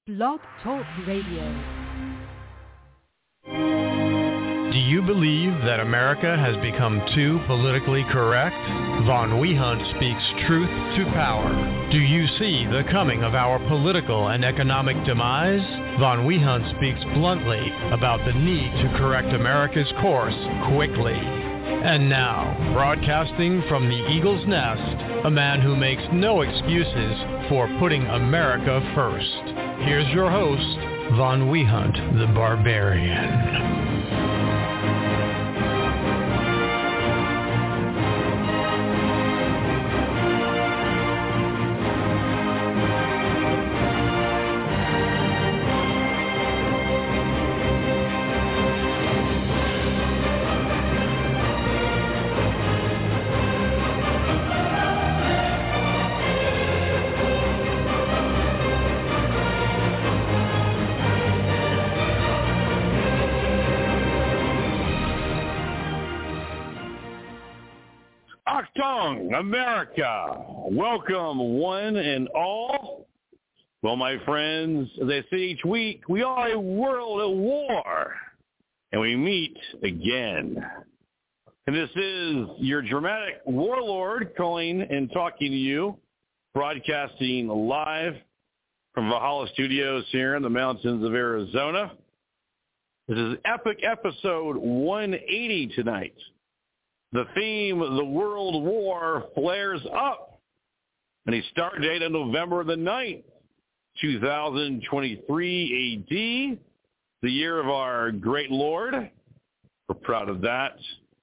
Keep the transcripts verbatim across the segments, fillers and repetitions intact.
Blog Talk Radio. Do you believe that America has become too politically correct? Von Wehunt speaks truth to power. Do you see the coming of our political and economic demise? Von Wehunt speaks bluntly about the need to correct America's course quickly. And now, broadcasting from the Eagle's Nest, a man who makes no excuses for putting America first. Here's your host, Von Wehunt, the Barbarian. America, welcome one and all. Well, my friends, as I say each week, we are a world at war, and we meet again. And this is your dramatic warlord calling and talking to you, broadcasting live from Valhalla Studios here in the mountains of Arizona. This is epic episode one eighty tonight. The theme, the World War, flares up, and a start date on November the ninth, two thousand twenty-three A D, the year of our great Lord. We're proud of that.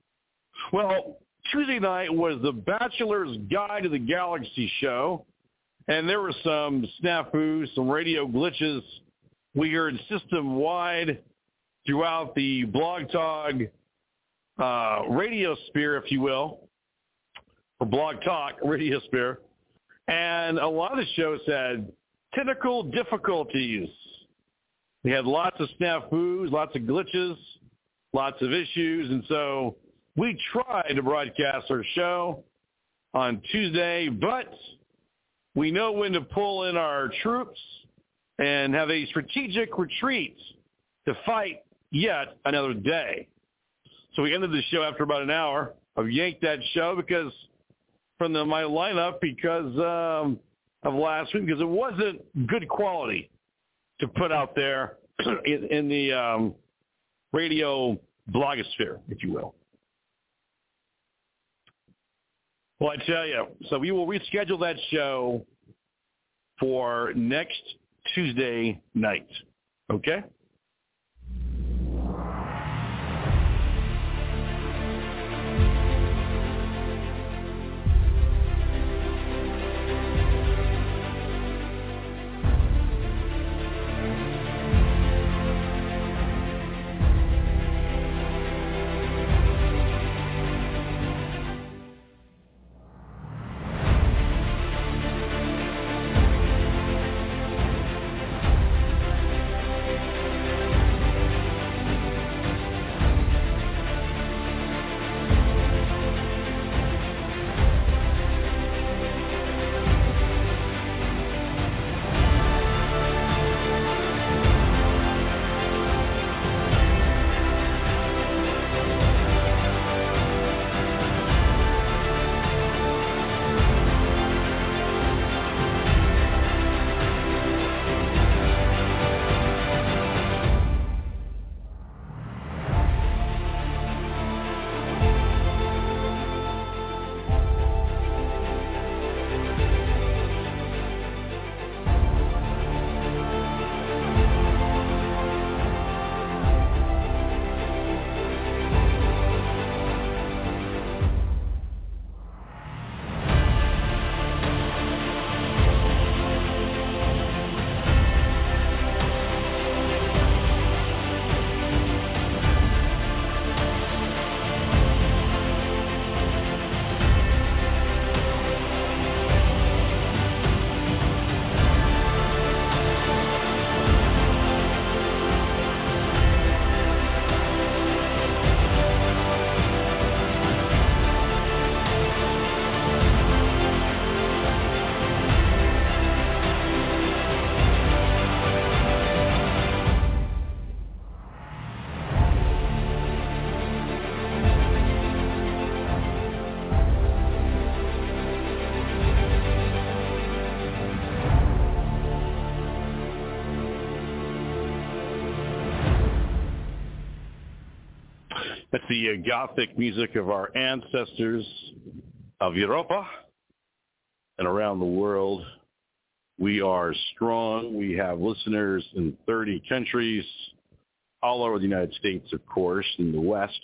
Well, Tuesday night was the Bachelor's Guide to the Galaxy show, and there were some snafus, some radio glitches we heard system-wide throughout the Blog Talk Uh, radio sphere, if you will, or Blog Talk radio sphere, and a lot of the shows had technical difficulties. We had lots of snafus, lots of glitches, lots of issues, and so we tried to broadcast our show on Tuesday, but we know when to pull in our troops and have a strategic retreat to fight yet another day. So we ended the show after about an hour. I've yanked that show because from the, my lineup because um, of last week, because it wasn't good quality to put out there in, in the um, radio blogosphere, if you will. Well, I tell you, so we will reschedule that show for next Tuesday night, okay? That's the uh, Gothic music of our ancestors of Europa and around the world. We are strong. We have listeners in thirty countries, all over the United States, of course, in the West.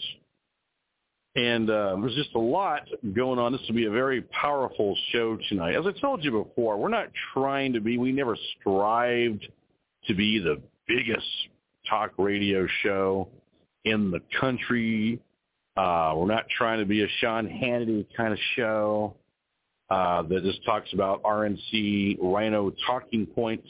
And uh, there's just a lot going on. This will be a very powerful show tonight. As I told you before, we're not trying to be, we never strived to be the biggest talk radio show in the country. Uh, we're not trying to be a Sean Hannity kind of show uh, that just talks about R N C, Rhino talking points.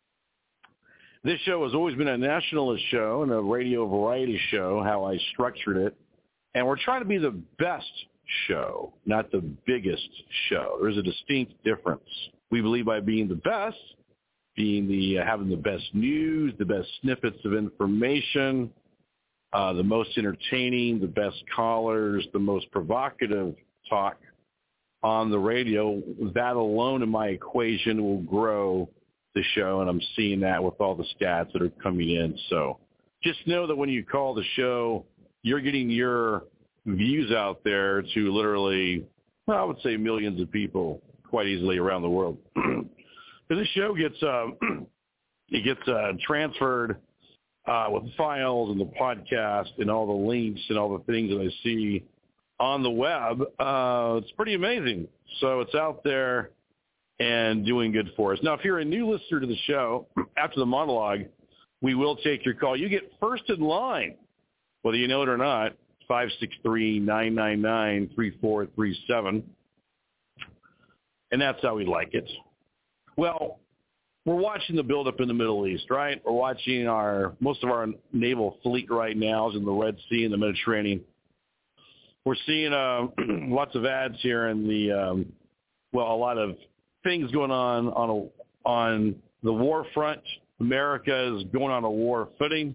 This show has always been a nationalist show and a radio variety show, how I structured it. And we're trying to be the best show, not the biggest show. There's a distinct difference. We believe by being the best, being the uh, having the best news, the best snippets of information, uh, the most entertaining, the best callers, the most provocative talk on the radio, that alone in my equation will grow the show, and I'm seeing that with all the stats that are coming in. So just know that when you call the show, you're getting your views out there to literally, well, I would say millions of people quite easily around the world. This show gets uh, it gets uh, transferred uh, with the files and the podcast and all the links and all the things that I see on the web. Uh, it's pretty amazing. So it's out there and doing good for us. Now, if you're a new listener to the show, after the monologue, we will take your call. You get first in line, whether you know it or not, five six three, nine nine nine, three four three seven. And that's how we like it. Well, we're watching the buildup in the Middle East, right? We're watching our most of our naval fleet right now is in the Red Sea and the Mediterranean. We're seeing uh, lots of ads here in the, um, well, a lot of things going on on a, on the war front. America is going on a war footing.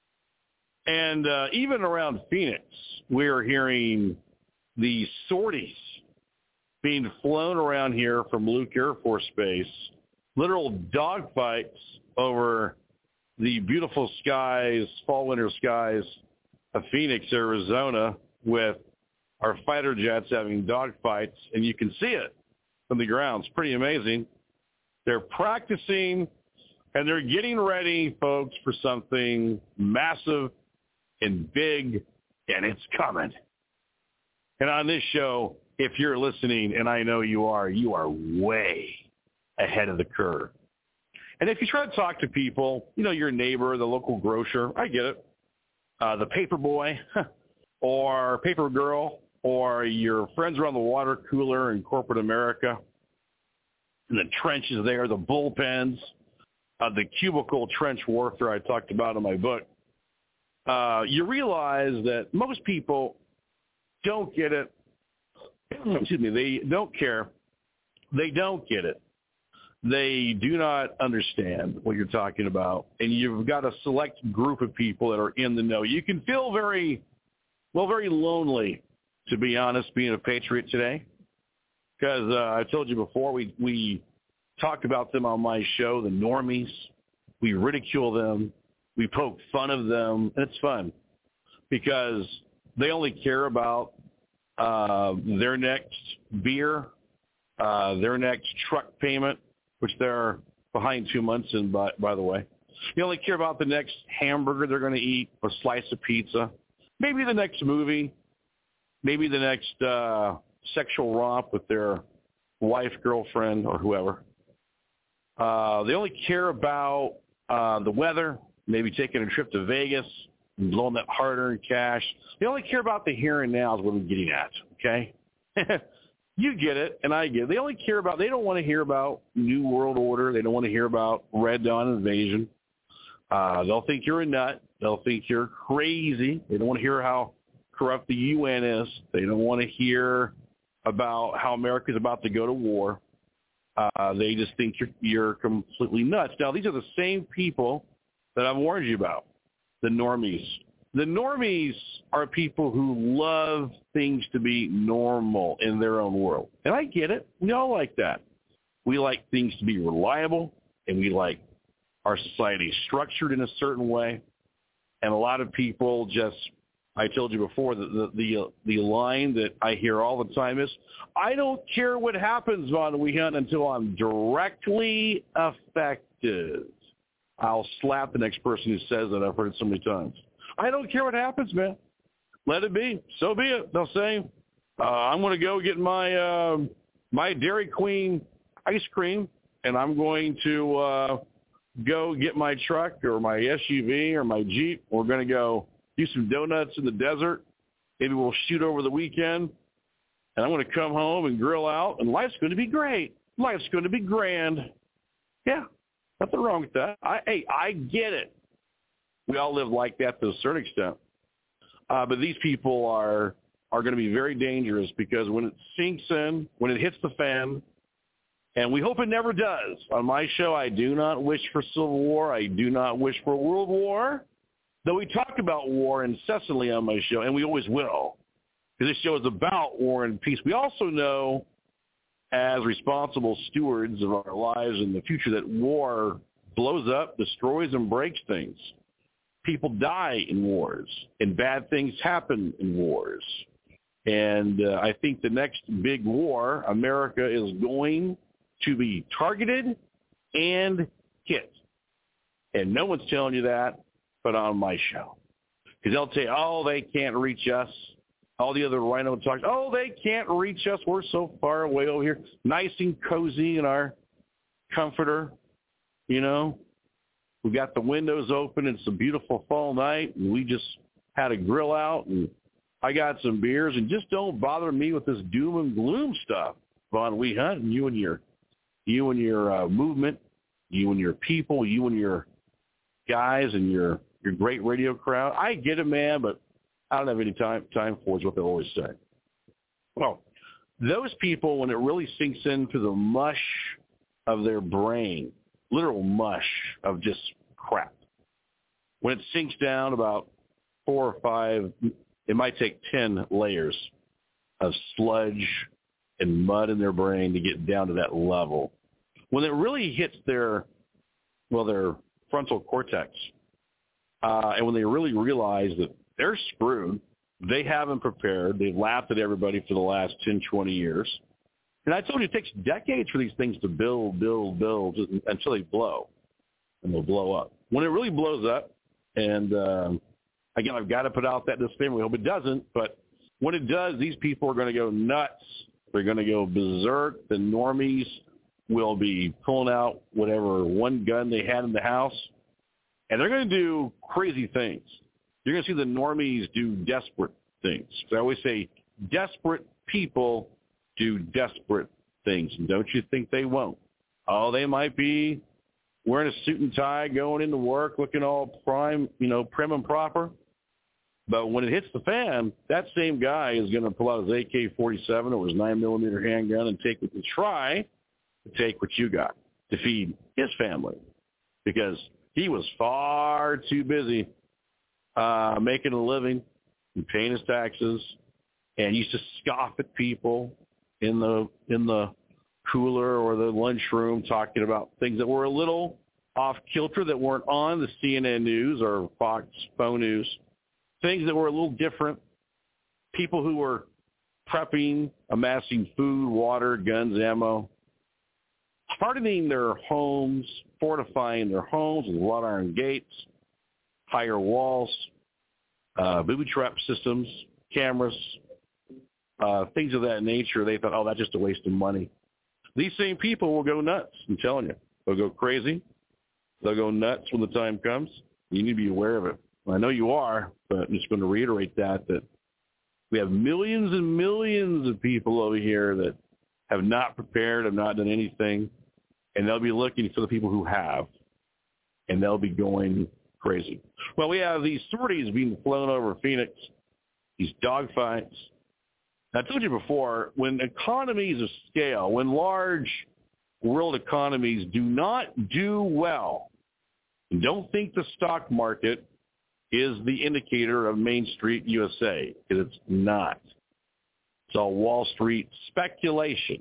And uh, even around Phoenix, we're hearing the sorties being flown around here from Luke Air Force Base, literal dogfights over the beautiful skies, fall, winter skies of Phoenix, Arizona, with our fighter jets having dogfights, and you can see it from the ground. It's pretty amazing. They're practicing, and they're getting ready, folks, for something massive and big, and it's coming. And on this show, if you're listening, and I know you are, you are way ahead of the curve. And if you try to talk to people, you know, your neighbor, the local grocer, I get it, uh, the paper boy or paper girl, or your friends around the water cooler in corporate America, and the trenches there, the bullpens, uh, the cubicle trench warfare I talked about in my book, uh, you realize that most people don't get it. Excuse me, they don't care. They don't get it. They do not understand what you're talking about, and you've got a select group of people that are in the know. You can feel very, well, very lonely, to be honest, being a patriot today, because uh, I told you before, we, we talk about them on my show, the normies. We ridicule them. We poke fun of them, and it's fun because they only care about uh, their next beer, uh, their next truck payment, which they're behind two months in, by, by the way. They only care about the next hamburger they're going to eat or slice of pizza, maybe the next movie, maybe the next uh, sexual romp with their wife, girlfriend, or whoever. Uh, they only care about uh, the weather, maybe taking a trip to Vegas and blowing that hard-earned cash. They only care about the here and now is what I'm getting at, okay? You get it, and I get it. They only care about, they don't want to hear about New World Order. They don't want to hear about Red Dawn invasion. Uh, they'll think you're a nut. They'll think you're crazy. They don't want to hear how corrupt the U N is. They don't want to hear about how America's about to go to war. Uh, they just think you're, you're completely nuts. Now, these are the same people that I've warned you about, the normies. The normies are people who love things to be normal in their own world. And I get it. We all like that. We like things to be reliable, and we like our society structured in a certain way. And a lot of people just I told you before that the, the the line that I hear all the time is, I don't care what happens, Von Wehunt, until I'm directly affected. I'll slap the next person who says that. I've heard it so many times. I don't care what happens, man. Let it be. So be it. They'll say, uh, I'm going to go get my uh, my Dairy Queen ice cream, and I'm going to uh, go get my truck or my S U V or my Jeep. We're going to go do some donuts in the desert. Maybe we'll shoot over the weekend. And I'm going to come home and grill out, and life's going to be great. Life's going to be grand. Yeah, nothing wrong with that. I, hey, I get it. We all live like that to a certain extent. Uh, but these people are are going to be very dangerous because when it sinks in, when it hits the fan, and we hope it never does. On my show, I do not wish for civil war. I do not wish for world war. Though we talk about war incessantly on my show, and we always will, because this show is about war and peace. We also know, as responsible stewards of our lives in the future, that war blows up, destroys, and breaks things. People die in wars, and bad things happen in wars. And uh, I think the next big war, America is going to be targeted and hit. And no one's telling you that but on my show. Because they'll tell you, oh, they can't reach us. All the other rhino talks, oh, they can't reach us. We're so far away over here. Nice and cozy in our comforter, you know. We got the windows open. It's a beautiful fall night, and we just had a grill out, and I got some beers, and just don't bother me with this doom and gloom stuff, Von Wehunt, and you and your, you and your uh, movement, you and your people, you and your guys, and your your great radio crowd. I get it, man, but I don't have any time time for it, is what they always say. Well, those people, when it really sinks into the mush of their brain, literal mush of just crap, when it sinks down about four or five, it might take ten layers of sludge and mud in their brain to get down to that level. When it really hits their, well, their frontal cortex, uh, and when they really realize that they're screwed, they haven't prepared, they've laughed at everybody for the last ten, twenty years. And I told you it takes decades for these things to build, build, build until they blow, and they'll blow up. When it really blows up, and um, again, I've got to put out that disclaimer. We hope it doesn't, but when it does, these people are going to go nuts. They're going to go berserk. The normies will be pulling out whatever one gun they had in the house, and they're going to do crazy things. You're going to see the normies do desperate things. So I always say desperate people do desperate things, and don't you think they won't? Oh, they might be wearing a suit and tie, going into work, looking all prime, you know, prim and proper. But when it hits the fan, that same guy is going to pull out his A K forty-seven or his nine millimeter handgun and take what you try to take what you got to feed his family, because he was far too busy uh, making a living and paying his taxes, and used to scoff at people in the in the cooler or the lunchroom, talking about things that were a little off kilter, that weren't on the C N N News or Fox Phone News, things that were a little different. People who were prepping, amassing food, water, guns, ammo, hardening their homes, fortifying their homes with wrought iron gates, higher walls, uh, booby trap systems, cameras, uh, things of that nature. They thought, oh, that's just a waste of money. These same people will go nuts, I'm telling you. They'll go crazy. They'll go nuts when the time comes. You need to be aware of it. I know you are, but I'm just going to reiterate that, that we have millions and millions of people over here that have not prepared, have not done anything, and they'll be looking for the people who have, and they'll be going crazy. Well, we have these sorties being flown over Phoenix, these dogfights. I told you before, when economies of scale, when large world economies do not do well, don't think the stock market is the indicator of Main Street U S A, because it's not. It's all Wall Street speculation.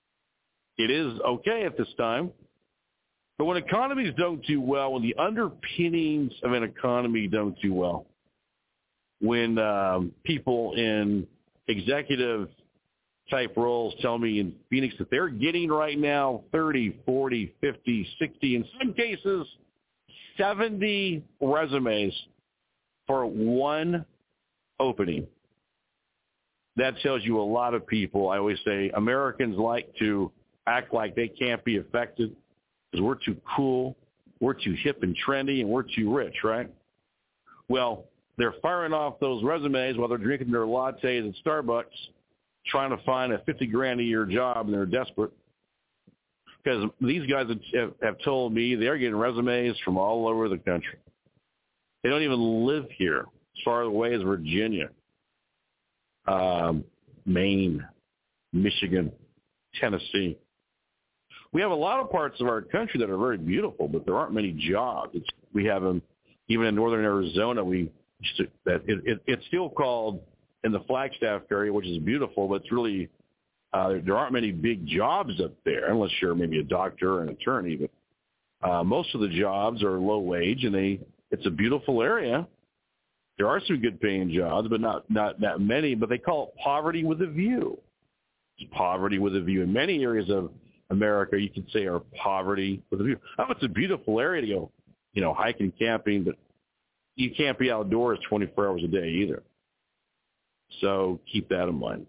It is okay at this time, but when economies don't do well, when the underpinnings of an economy don't do well, when um, people in executive type roles tell me in Phoenix that they're getting right now thirty, forty, fifty, sixty, in some cases seventy resumes for one opening. That tells you a lot of people. I always say Americans like to act like they can't be affected because we're too cool, we're too hip and trendy, and we're too rich, right? Well, they're firing off those resumes while they're drinking their lattes at Starbucks, trying to find a fifty grand a year job, and they're desperate. Because these guys have, have told me they're getting resumes from all over the country. They don't even live here, as far away as Virginia, um, Maine, Michigan, Tennessee. We have a lot of parts of our country that are very beautiful, but there aren't many jobs. It's, we have them even in northern Arizona. We that it, it, it's still called in the Flagstaff area, which is beautiful, but it's really uh, there aren't many big jobs up there, unless you're maybe a doctor or an attorney. But uh, most of the jobs are low wage, and they it's a beautiful area. There are some good paying jobs, but not not that many. But they call it poverty with a view. It's poverty with a view. In many areas of America, you could say are poverty with a view. Oh, it's a beautiful area to go, you know, hiking, camping, but you can't be outdoors twenty-four hours a day either. So keep that in mind.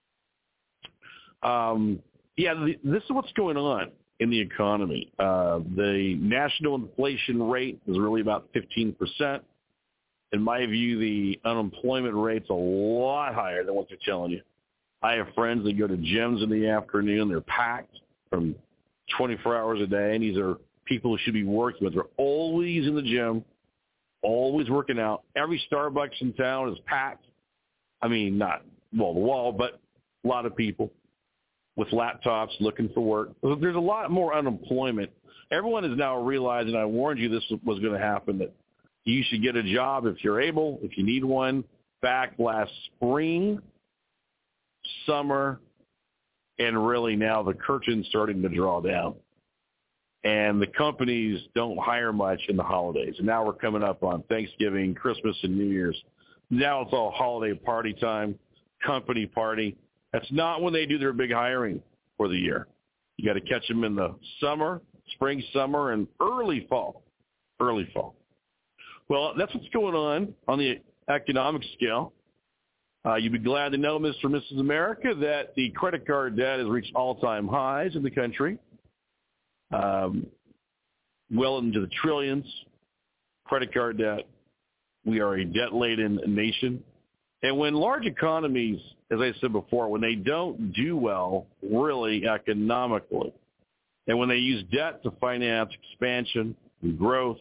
Um, yeah, the, this is what's going on in the economy. Uh, the national inflation rate is really about fifteen percent. In my view, the unemployment rate's a lot higher than what they're telling you. I have friends that go to gyms in the afternoon. They're packed from twenty-four hours a day, and these are people who should be working, but they're always in the gym, always working out. Every Starbucks in town is packed. I mean, not wall to wall, but a lot of people with laptops looking for work. There's a lot more unemployment. Everyone is now realizing, I warned you this was going to happen, that you should get a job if you're able, if you need one. Back last spring, summer, and really now the curtain's starting to draw down. And the companies don't hire much in the holidays. And now we're coming up on Thanksgiving, Christmas, and New Year's. Now it's all holiday party time, company party. That's not when they do their big hiring for the year. You got to catch them in the summer, spring, summer, and early fall. Early fall. Well, that's what's going on on the economic scale. Uh, you'd be glad to know, Mister and Missus America, that the credit card debt has reached all-time highs in the country, um, well into the trillions. Credit card debt. We are a debt-laden nation. And when large economies, as I said before, when they don't do well really economically, and when they use debt to finance expansion and growth,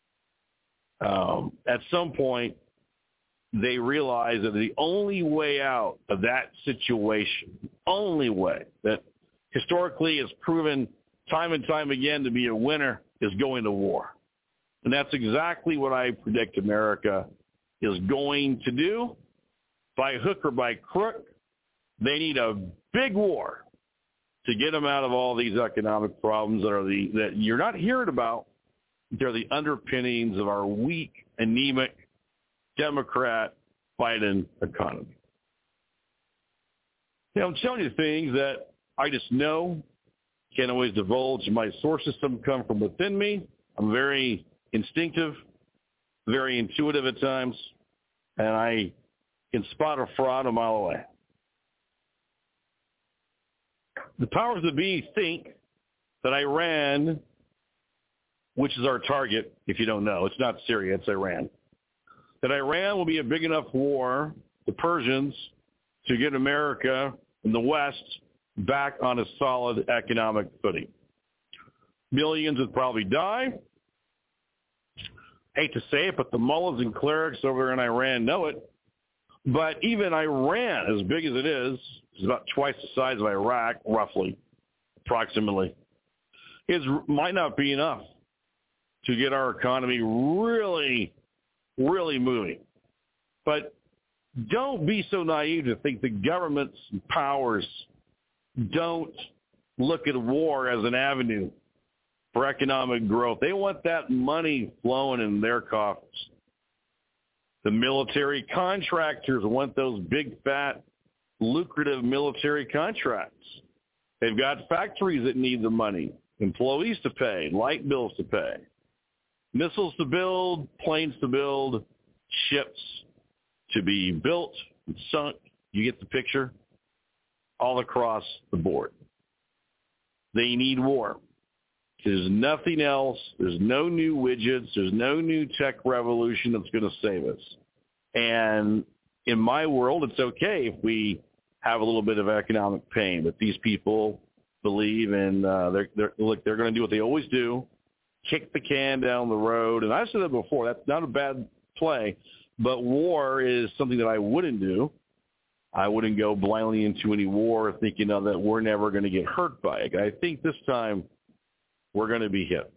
um, at some point, they realize that the only way out of that situation, the only way that historically is proven time and time again to be a winner, is going to war. And that's exactly what I predict America is going to do. By hook or by crook, they need a big war to get them out of all these economic problems that are the that you're not hearing about. They're the underpinnings of our weak, anemic, Democrat Biden economy. You know, I'm telling you things that I just know. Can't always divulge my sources. Some come from within me. I'm very instinctive, very intuitive at times, and I can spot a fraud a mile away. The powers that be think that Iran, which is our target, if you don't know, it's not Syria, it's Iran, that Iran will be a big enough war, the Persians, to get America and the West back on a solid economic footing. Millions would probably die. Hate to say it, but the mullahs and clerics over in Iran know it. But even Iran, as big as it is, is about twice the size of Iraq, roughly, approximately, is might not be enough to get our economy really, really moving. But don't be so naive to think the government's powers don't look at war as an avenue for economic growth. They want that money flowing in their coffers. The military contractors want those big, fat, lucrative military contracts. They've got factories that need the money, employees to pay, light bills to pay, missiles to build, planes to build, ships to be built and sunk. You get the picture? All across the board. They need war. There's nothing else. There's no new widgets. There's no new tech revolution that's going to save us. And in my world, it's okay if we have a little bit of economic pain, but these people believe in, uh, they're, they're, look, they're going to do what they always do, kick the can down the road. And I've said that before. That's not a bad play, but war is something that I wouldn't do. I wouldn't go blindly into any war thinking oh, that we're never going to get hurt by it. I think this time we're going to be hit.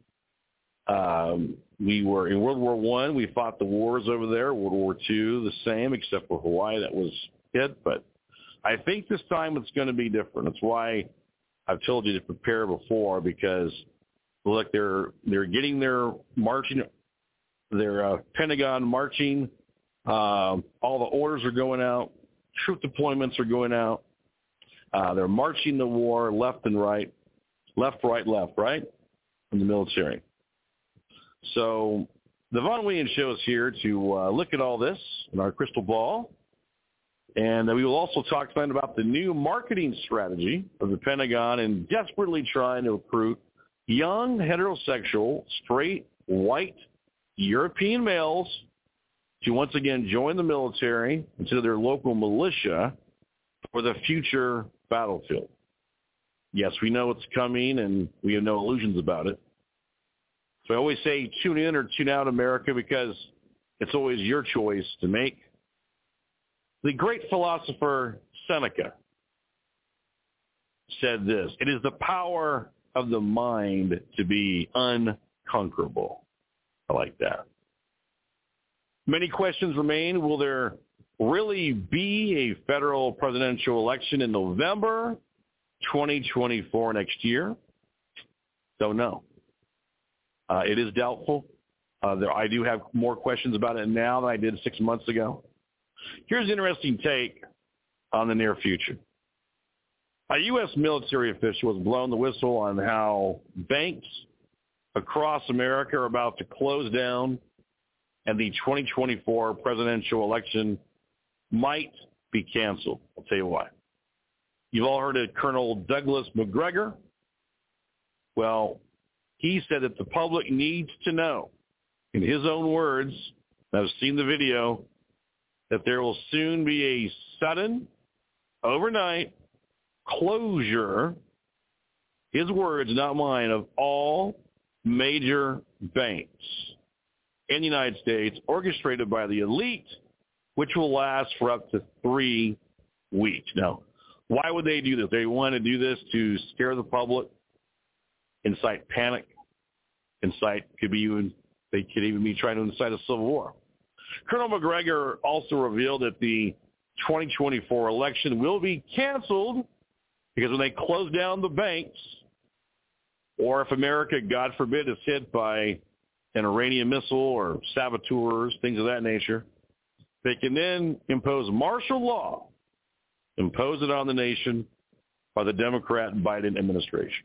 Um, we were in World War One. We fought the wars over there. World War Two, the same, except for Hawaii that was hit. But I think this time it's going to be different. That's why I've told you to prepare before, because look, they're they're getting their marching, their uh, Pentagon marching. Um, all the orders are going out. Troop deployments are going out. Uh, they're marching the war left and right, left, right, left, right, in the military. So the Von Wehan Show is here to uh, look at all this in our crystal ball. And we will also talk tonight about the new marketing strategy of the Pentagon in desperately trying to recruit young, heterosexual, straight, white, European males to once again join the military instead of their local militia for the future battlefield. Yes, we know it's coming, and we have no illusions about it. So I always say tune in or tune out, America, because it's always your choice to make. The great philosopher Seneca said this: it is the power of the mind to be unconquerable. I like that. Many questions remain. Will there really be a federal presidential election in November twenty twenty-four next year? Don't know. Uh, it is doubtful. Uh, there, I do have more questions about it now than I did six months ago. Here's an interesting take on the near future. A U S military official has blown the whistle on how banks across America are about to close down, and the twenty twenty-four presidential election might be canceled. I'll tell you why. You've all heard of Colonel Douglas Macgregor. Well, he said that the public needs to know, in his own words, I've seen the video, that there will soon be a sudden, overnight closure, his words, not mine, of all major banks in the United States, orchestrated by the elite, which will last for up to three weeks. Now, why would they do this? They want to do this to scare the public, incite panic, incite, could be even, they could even be trying to incite a civil war. Colonel Macgregor also revealed that the twenty twenty-four election will be canceled because when they close down the banks, or if America, God forbid, is hit by an Iranian missile or saboteurs, things of that nature, they can then impose martial law, impose it on the nation by the Democrat Biden administration.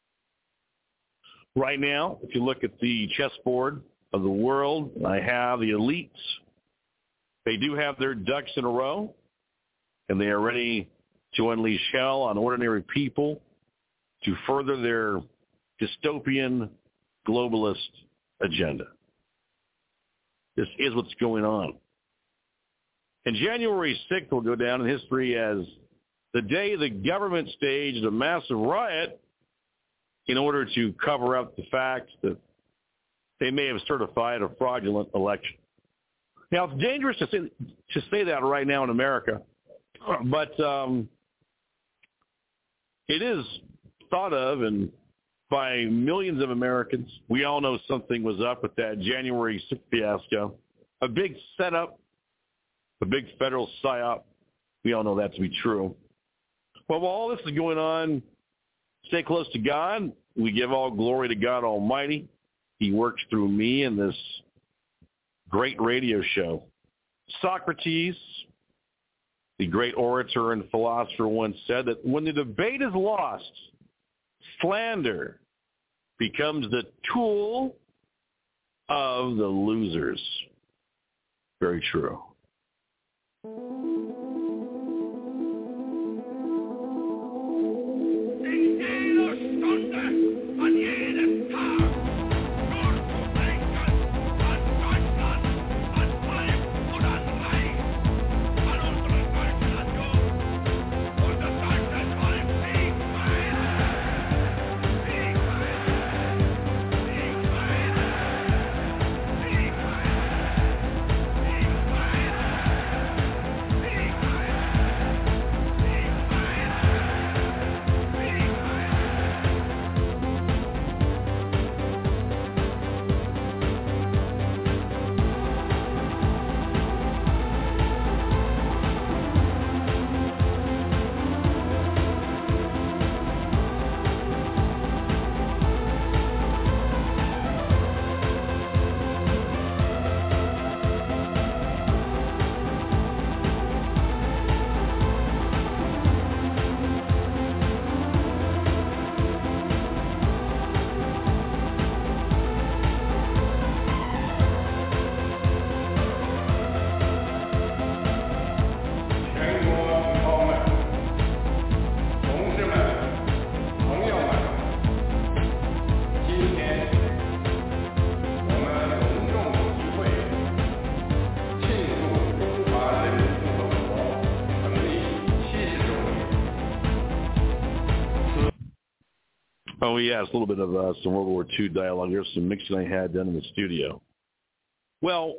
Right now, if you look at the chessboard of the world, I have the elites. They do have their ducks in a row, and they are ready to unleash hell on ordinary people to further their dystopian globalist agenda. This is what's going on. And January sixth will go down in history as the day the government staged a massive riot in order to cover up the fact that they may have certified a fraudulent election. Now, it's dangerous to say, to say that right now in America, but um, it is thought of and by millions of Americans. We all know something was up with that January sixth fiasco. A big setup, a big federal psyop. We all know that to be true. Well, while all this is going on, stay close to God. We give all glory to God Almighty. He works through me in this great radio show. Socrates, the great orator and philosopher, once said that when the debate is lost, slander becomes the tool of the losers. Very true. Oh, yes, a little bit of uh, some World War Two dialogue. Here's some mixing I had done in the studio. Well,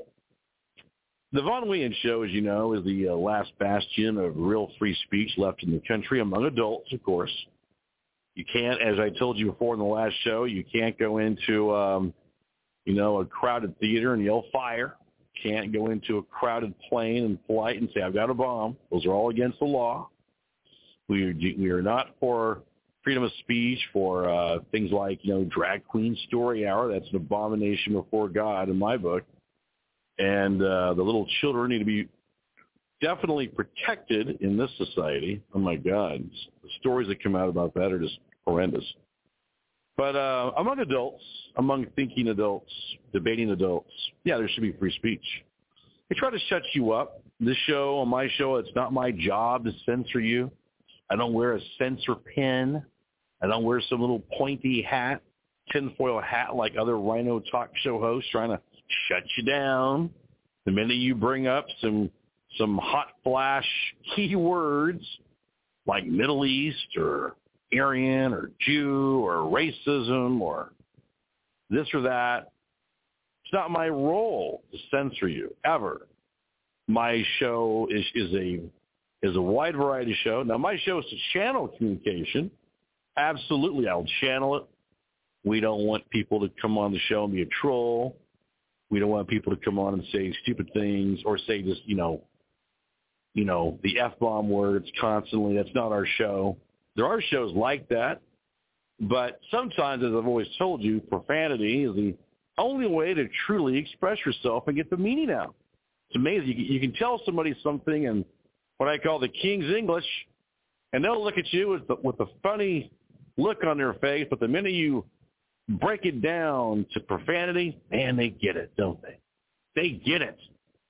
the Von Wehan Show, as you know, is the uh, last bastion of real free speech left in the country, among adults, of course. You can't, as I told you before in the last show, you can't go into, um, you know, a crowded theater and yell fire. You can't go into a crowded plane and polite and say, I've got a bomb. Those are all against the law. We are, we are not for freedom of speech, for uh, things like, you know, drag queen story hour. That's an abomination before God in my book. And uh, the little children need to be definitely protected in this society. Oh, my God. The stories that come out about that are just horrendous. But uh, among adults, among thinking adults, debating adults, yeah, there should be free speech. They try to shut you up. This show, on my show, it's not my job to censor you. I don't wear a censor pin. I don't wear some little pointy hat, tinfoil hat like other rhino talk show hosts trying to shut you down. The minute you bring up some some hot flash keywords like Middle East or Aryan or Jew or racism or this or that, it's not my role to censor you, ever. My show is, is a is a wide variety show. Now, my show is to channel communication. Absolutely, I'll channel it. We don't want people to come on the show and be a troll. We don't want people to come on and say stupid things or say just, you know, you know, the F-bomb words constantly. That's not our show. There are shows like that. But sometimes, as I've always told you, profanity is the only way to truly express yourself and get the meaning out. It's amazing. You can, you can tell somebody something in what I call the King's English, and they'll look at you with the, with a funny look on their face, but the minute you break it down to profanity, man, they get it, don't they? They get it.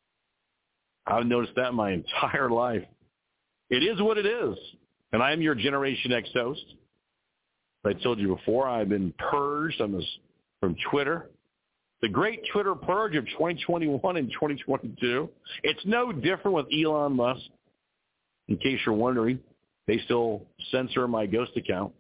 I've noticed that my entire life. It is what it is, and I'm your Generation X host. I told you before, I've been purged I'm from Twitter. The great Twitter purge of twenty twenty-one and twenty twenty-two. It's no different with Elon Musk. In case you're wondering, they still censor my ghost account.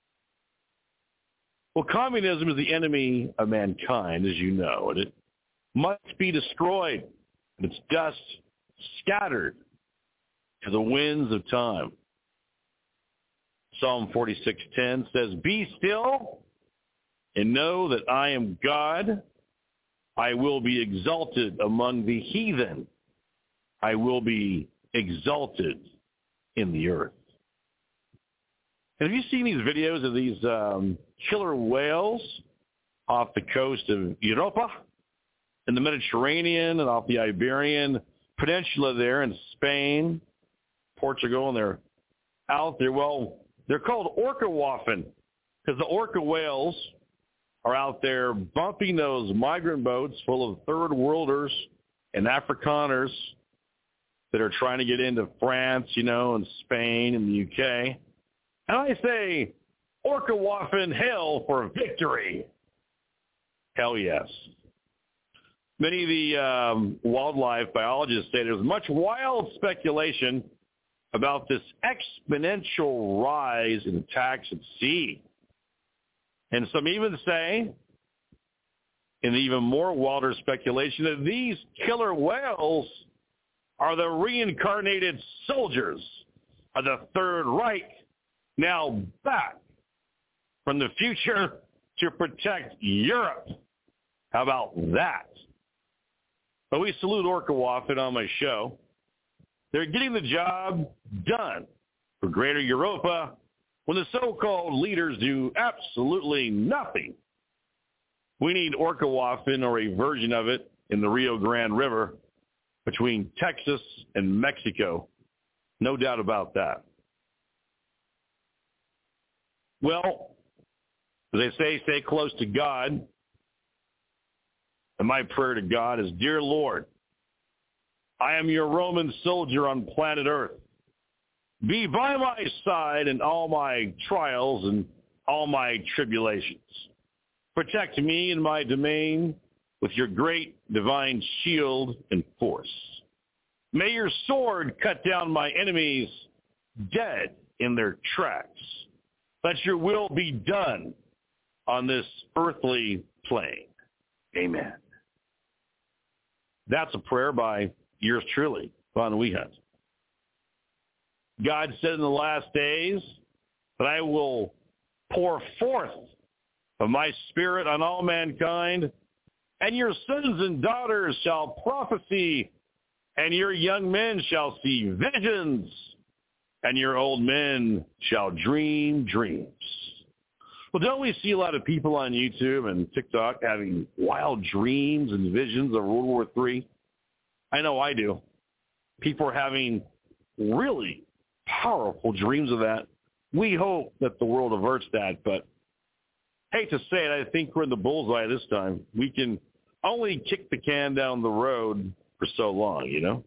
Well, communism is the enemy of mankind, as you know, and it must be destroyed, and its dust scattered to the winds of time. Psalm forty-six ten says, "Be still and know that I am God. I will be exalted among the heathen. I will be exalted in the earth." Have you seen these videos of these um, killer whales off the coast of Europa, in the Mediterranean, and off the Iberian peninsula there in Spain, Portugal, and they're out there. Well, they're called orca waffen because the orca whales are out there bumping those migrant boats full of third worlders and Afrikaners that are trying to get into France, you know, and Spain and the U K. And I say, orca waffen, hail for victory. Hell yes. Many of the um, wildlife biologists say there's much wild speculation about this exponential rise in attacks at sea. And some even say, in even more wilder speculation, that these killer whales are the reincarnated soldiers of the Third Reich, now back from the future to protect Europe. How about that? But we salute Orca Waffen on my show. They're getting the job done for Greater Europa when the so-called leaders do absolutely nothing. We need Orca Waffen, or a version of it, in the Rio Grande River between Texas and Mexico. No doubt about that. Well, as they say, stay close to God. And my prayer to God is, Dear Lord, I am your Roman soldier on planet Earth. Be by my side in all my trials and all my tribulations. Protect me and my domain with your great divine shield and force. May your sword cut down my enemies dead in their tracks. Let your will be done on this earthly plane. Amen. That's a prayer by yours truly, Von Wehunt. God said in the last days that I will pour forth of my spirit on all mankind, and your sons and daughters shall prophesy, and your young men shall see visions, and your old men shall dream dreams. Well, don't we see a lot of people on YouTube and TikTok having wild dreams and visions of World War Three? I know I do. People are having really powerful dreams of that. We hope that the world averts that, but hate to say it, I think we're in the bullseye this time. We can only kick the can down the road for so long, you know?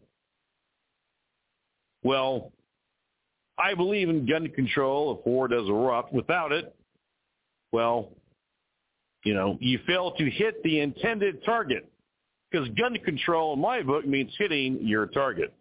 Well, I believe in gun control if war does erupt. Without it, well, you know, you fail to hit the intended target, because gun control in my book means hitting your target.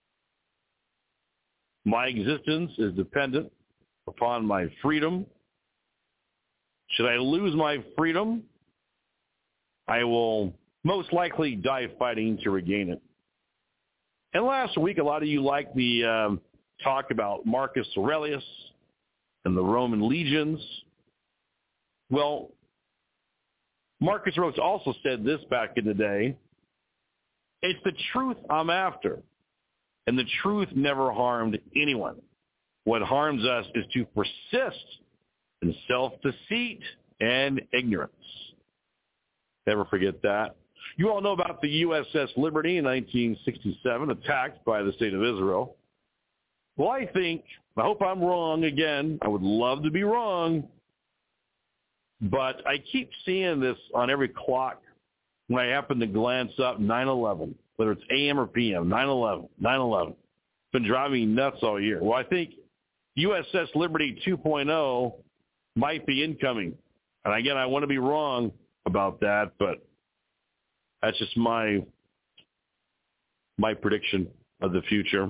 My existence is dependent upon my freedom. Should I lose my freedom, I will most likely die fighting to regain it. And last week, a lot of you liked the um, talk about Marcus Aurelius and the Roman legions. Well, Marcus Aurelius also said this back in the day: it's the truth I'm after, and the truth never harmed anyone. What harms us is to persist in self-deceit and ignorance. Never forget that. You all know about the U S S Liberty in nineteen sixty-seven, attacked by the State of Israel. Well, I think, I hope I'm wrong again. I would love to be wrong. But I keep seeing this on every clock when I happen to glance up nine eleven, whether it's A M or P M, nine eleven, nine eleven. It's been driving me nuts all year. Well, I think U S S Liberty two point oh might be incoming. And again, I want to be wrong about that, but that's just my my prediction of the future.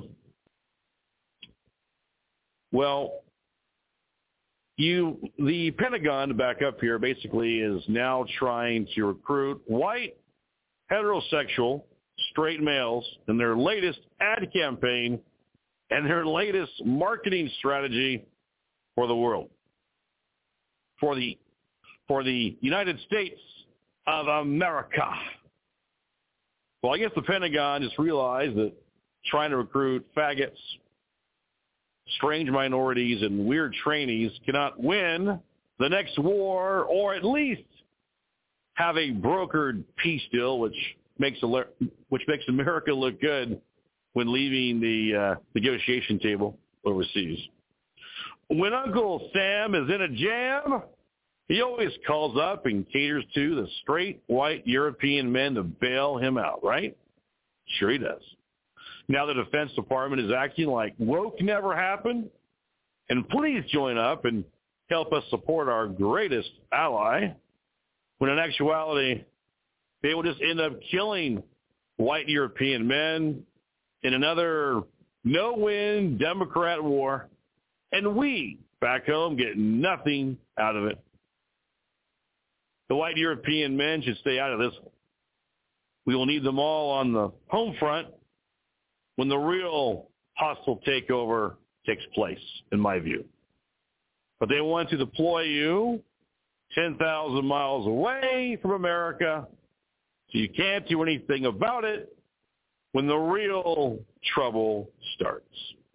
Well, you the Pentagon, to back up here, basically is now trying to recruit white, heterosexual, straight males in their latest ad campaign and their latest marketing strategy for the world, for the for the United States of America. Well, I guess the Pentagon just realized that trying to recruit faggots, strange minorities, and weird trainees cannot win the next war, or at least have a brokered peace deal, which makes which makes America look good when leaving the uh, negotiation table overseas. When Uncle Sam is in a jam, he always calls up and caters to the straight white European men to bail him out, right? Sure he does. Now the Defense Department is acting like woke never happened. And please join up and help us support our greatest ally, when in actuality, they will just end up killing white European men in another no-win Democrat war, and we back home get nothing out of it. The white European men should stay out of this. We will need them all on the home front when the real hostile takeover takes place, in my view. But they want to deploy you ten thousand miles away from America, so you can't do anything about it when the real trouble starts.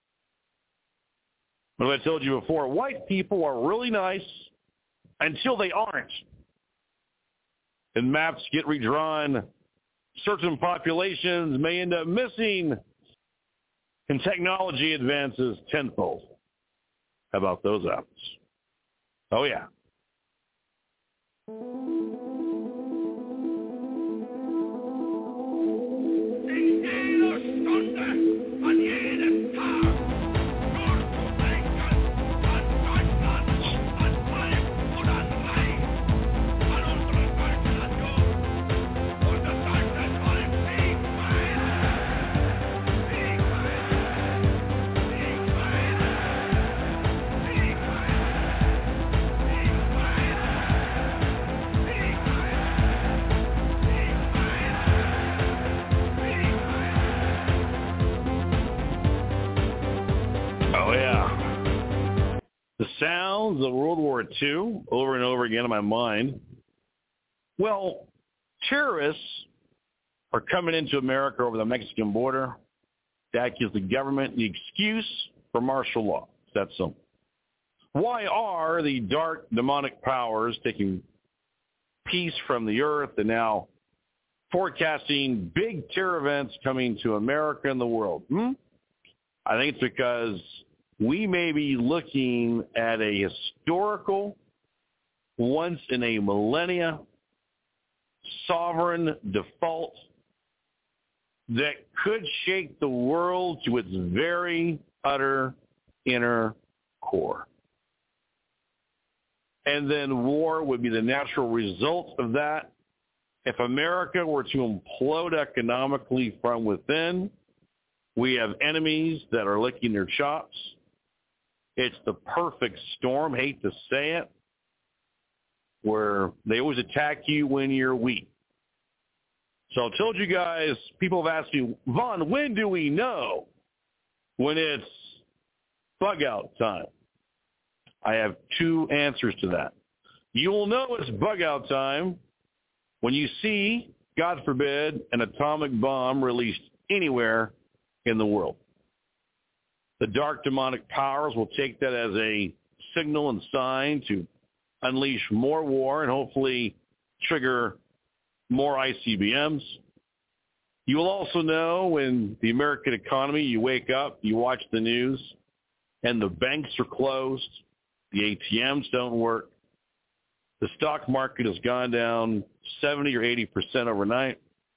As I told you before, white people are really nice until they aren't. And maps get redrawn. Certain populations may end up missing, and technology advances tenfold. How about those apples? Oh, yeah. Sounds of World War Two over and over again in my mind. Well, terrorists are coming into America over the Mexican border. That gives the government the excuse for martial law. That's simple. Why are the dark demonic powers taking peace from the earth and now forecasting big terror events coming to America and the world? Hmm? I think it's because we may be looking at a historical, once in a millennia, sovereign default that could shake the world to its very utter inner core. And then war would be the natural result of that. If America were to implode economically from within, we have enemies that are licking their chops. It's the perfect storm, hate to say it, where they always attack you when you're weak. So I told you guys, people have asked me, Vaughn, when do we know when it's bug out time? I have two answers to that. You will know it's bug out time when you see, God forbid, an atomic bomb released anywhere in the world. The dark demonic powers will take that as a signal and sign to unleash more war and hopefully trigger more I C B Ms. You will also know when the American economy, you wake up, you watch the news, and the banks are closed, the A T Ms don't work, the stock market has gone down seventy or eighty percent overnight.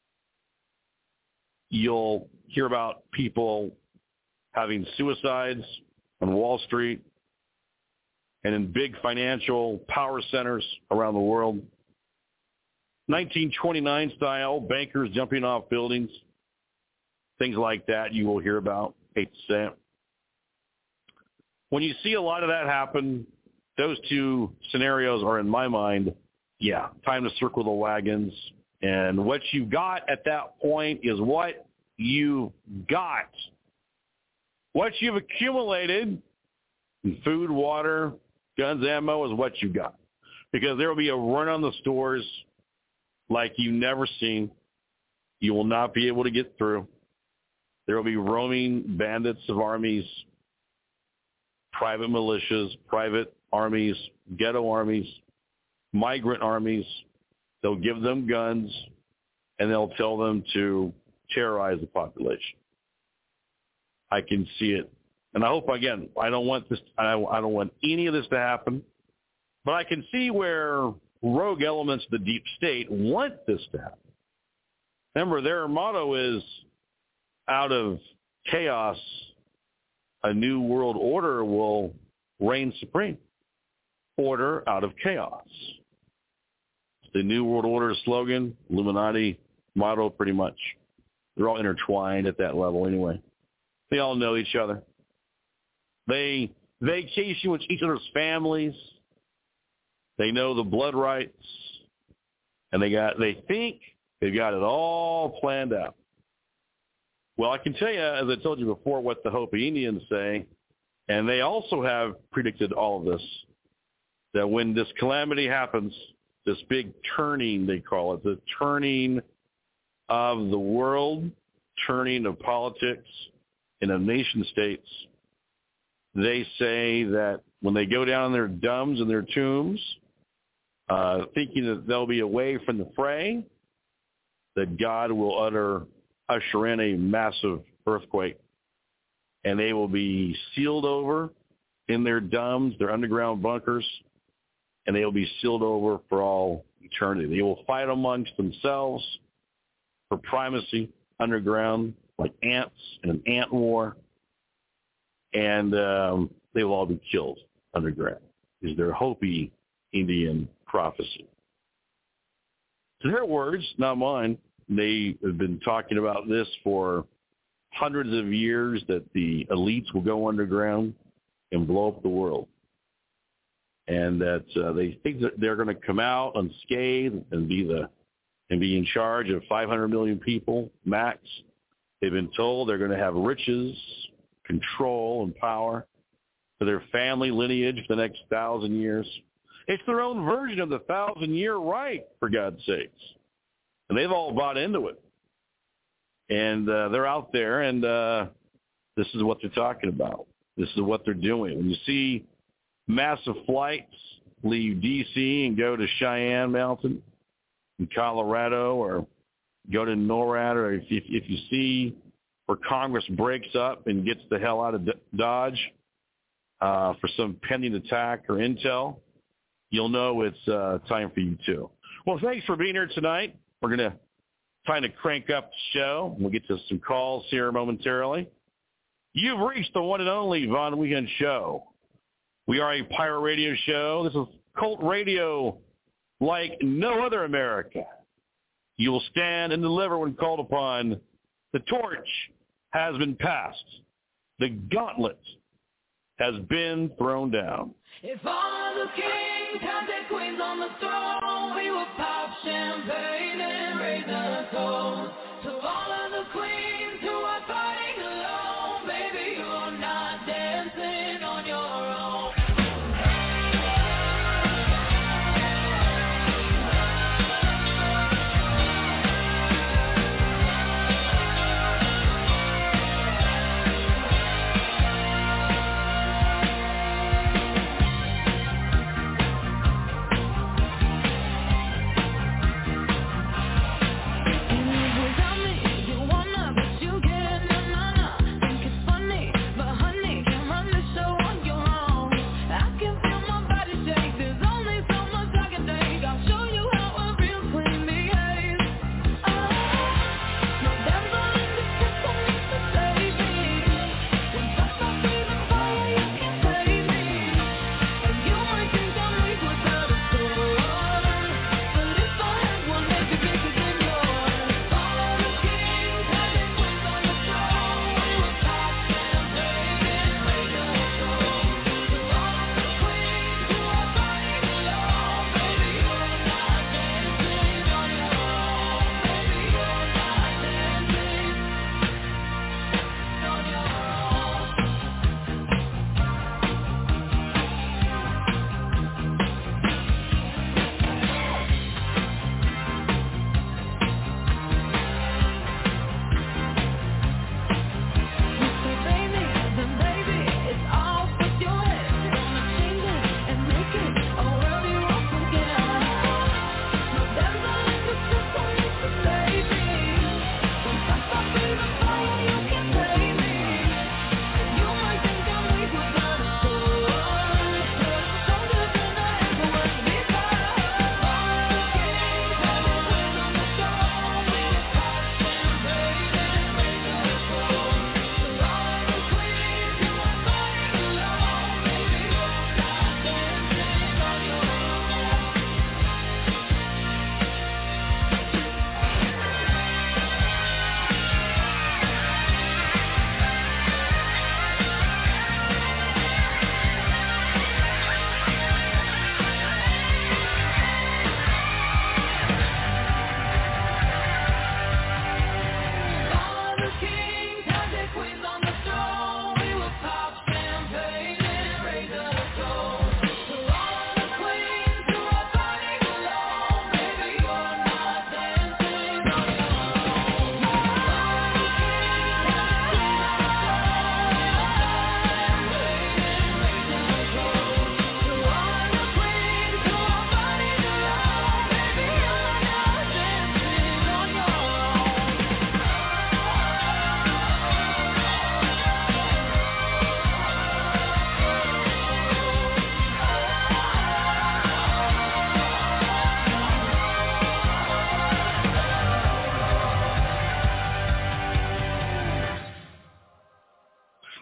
You'll hear about people having suicides on Wall Street and in big financial power centers around the world. nineteen twenty-nine style, bankers jumping off buildings, things like that you will hear about, hate to say it. When you see a lot of that happen, those two scenarios are in my mind, yeah, time to circle the wagons. And what you got at that point is what you got. What you've accumulated in food, water, guns, ammo is what you got. Because there will be a run on the stores like you've never seen. You will not be able to get through. There will be roaming bandits of armies, private militias, private armies, ghetto armies, migrant armies. They'll give them guns, and they'll tell them to terrorize the population. I can see it. And I hope, again, I don't want this, I, I don't want any of this to happen, but I can see where rogue elements of the deep state want this to happen. Remember, their motto is, out of chaos, a new world order will reign supreme. Order out of chaos. The New World Order slogan, Illuminati motto, pretty much. They're all intertwined at that level anyway. They all know each other. They vacation with each other's families. They know the blood rights. And they got they think they've got it all planned out. Well, I can tell you, as I told you before, what the Hopi Indians say, and they also have predicted all of this, that when this calamity happens, this big turning, they call it, the turning of the world, turning of politics and of nation states, they say that when they go down in their dumbs and their tombs, uh, thinking that they'll be away from the fray, that God will utter, usher in a massive earthquake, and they will be sealed over in their dumbs, their underground bunkers, and they will be sealed over for all eternity. They will fight amongst themselves for primacy underground, like ants in an ant war, and um, they will all be killed underground, is their Hopi Indian prophecy. So their words, not mine. They have been talking about this for hundreds of years, that the elites will go underground and blow up the world. And that uh, they think that they're going to come out unscathed and be the and be in charge of five hundred million people max. They've been told they're going to have riches, control, and power for their family lineage for the next thousand years. It's their own version of the thousand-year right, for God's sakes. And they've all bought into it. And uh, they're out there, and uh, this is what they're talking about. This is what they're doing. When you see massive flights leave D C and go to Cheyenne Mountain in Colorado, or go to NORAD, or if, if, if you see where Congress breaks up and gets the hell out of Dodge uh, for some pending attack or intel, you'll know it's uh, time for you too. Well, thanks for being here tonight. We're going to try to crank up the show. We'll get to some calls here momentarily. You've reached the one and only Von Weekend Show. We are a pirate radio show. This is cult radio like no other America. You will stand and deliver when called upon. The torch has been passed. The gauntlet has been thrown down. If all the kings had their queens on the throne, we would pop champagne and raise a toast to all of the queens who are fighting alone. Baby, you're not dancing on your own.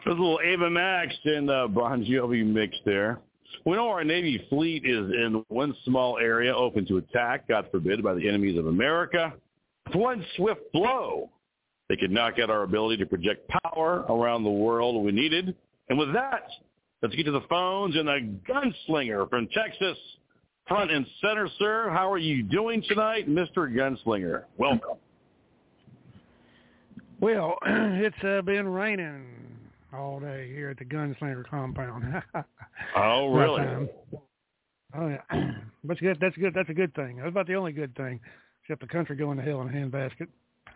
There's a little Ava Max and uh, Bon Jovi mix there. We know our Navy fleet is in one small area open to attack, God forbid, by the enemies of America. With one swift blow, they could knock out our ability to project power around the world we needed. And with that, let's get to the phones and the gunslinger from Texas, front and center, sir. How are you doing tonight, Mister Gunslinger? Welcome. Well, it's uh, been raining all day here at the Gunslinger compound. Oh, really? But, um, oh, yeah. That's good. That's good. That's a good thing. That's about the only good thing, except the country going to hell in a handbasket.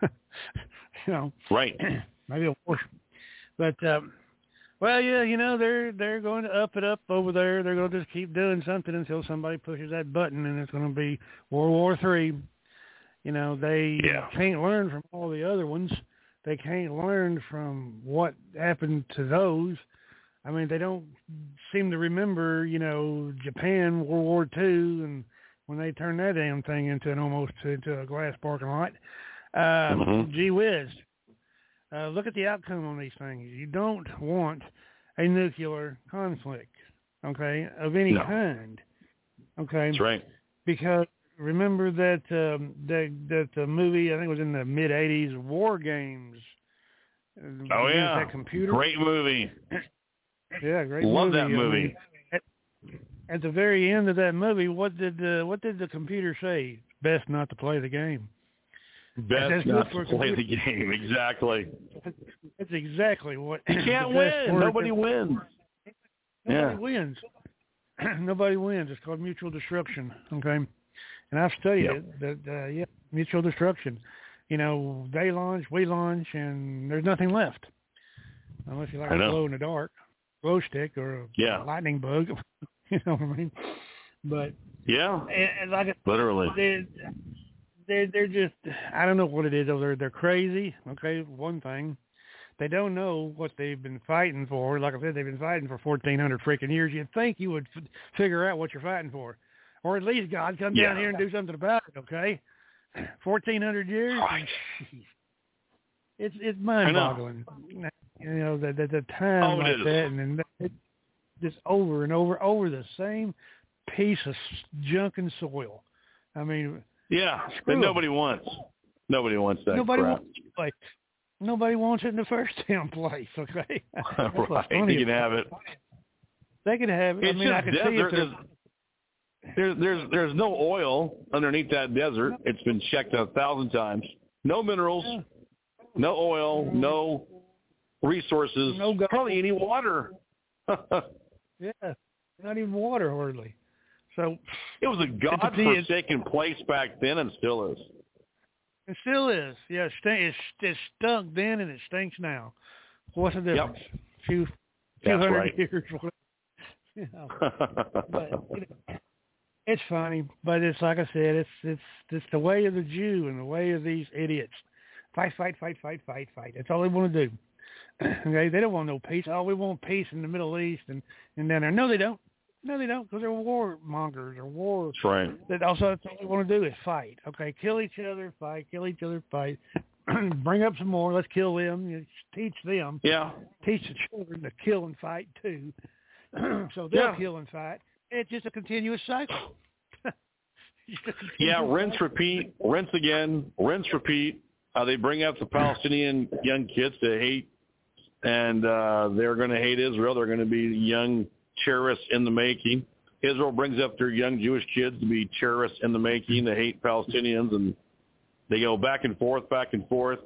You know. Right. Maybe a war. But, um, well, yeah, you know, they're they're going to up it up over there. They're going to just keep doing something until somebody pushes that button, and it's going to be World War Three. You know, they yeah. can't learn from all the other ones. They can't learn from what happened to those. I mean, they don't seem to remember, you know, Japan, World War Two, and when they turned that damn thing into an almost into a glass parking lot. Uh, mm-hmm. Gee whiz. Uh, look at the outcome on these things. You don't want a nuclear conflict, okay, of any no. kind, okay? That's right. Because remember that um, that that the movie, I think it was in the mid eighties, War Games. Oh yeah, that computer. Great movie. Yeah, great Love movie. that movie. I mean, at, at the very end of that movie, what did uh, what did the computer say? Best not to play the game. Best That's not good to for play the game. Exactly. That's exactly what. You can't win. Nobody wins. Nobody yeah. wins. Nobody wins. It's called mutual destruction. Okay. And I've studied yep. it, that, uh, yeah, mutual destruction. You know, they launch, we launch, and there's nothing left. Unless you like a glow in the dark, glow stick, or a yeah. lightning bug. You know what I mean? But, yeah, and, and like literally. They're, they're, they're just, I don't know what it is. They're, they're crazy, okay, one thing. They don't know what they've been fighting for. Like I said, they've been fighting for fourteen hundred freaking years. You'd think you would f- figure out what you're fighting for. Or at least God come yeah. down here and do something about it, okay? fourteen hundred years? Right. It's it's mind-boggling. You know, the, the, the time oh, like is. that, and then it, just over and over, over the same piece of junk and soil. I mean, yeah, that nobody wants. Nobody wants that Nobody crap. wants it. Like, nobody wants it in the first damn place, okay? Right, you can have it. They can have it. It's I mean, just I can desert. see it. There's, there's, there's, there's no oil underneath that desert. It's been checked a thousand times. No minerals, Yeah. no oil, no resources, no gold. Hardly any water. Yeah, not even water hardly. So it was a godforsaken place back then, and still is. It still is. Yeah, it, stink, it, it stunk then, and it stinks now. What's the difference? Yep. Few, few That's hundred right. years. You know. But you know, it's funny, but it's like I said, it's it's it's the way of the Jew and the way of these idiots. Fight, fight, fight, fight, fight, fight. That's all they want to do. Okay, they don't want no peace. Oh, we want peace in the Middle East and, and down there. No, they don't. No, they don't, because they're warmongers or war. That's right. That also, that's all they want to do is fight. Okay, kill each other, fight, kill each other, fight. Bring up some more. Let's kill them. You teach them. Yeah. Teach the children to kill and fight too. So they'll Yeah. kill and fight. It's just a continuous cycle. Just a continuous Yeah, rinse, cycle. repeat, rinse again, rinse, repeat. Uh, they bring up the Palestinian young kids to hate, and uh, they're going to hate Israel. They're going to be young terrorists in the making. Israel brings up their young Jewish kids to be terrorists in the making. They hate Palestinians, and they go back and forth, back and forth.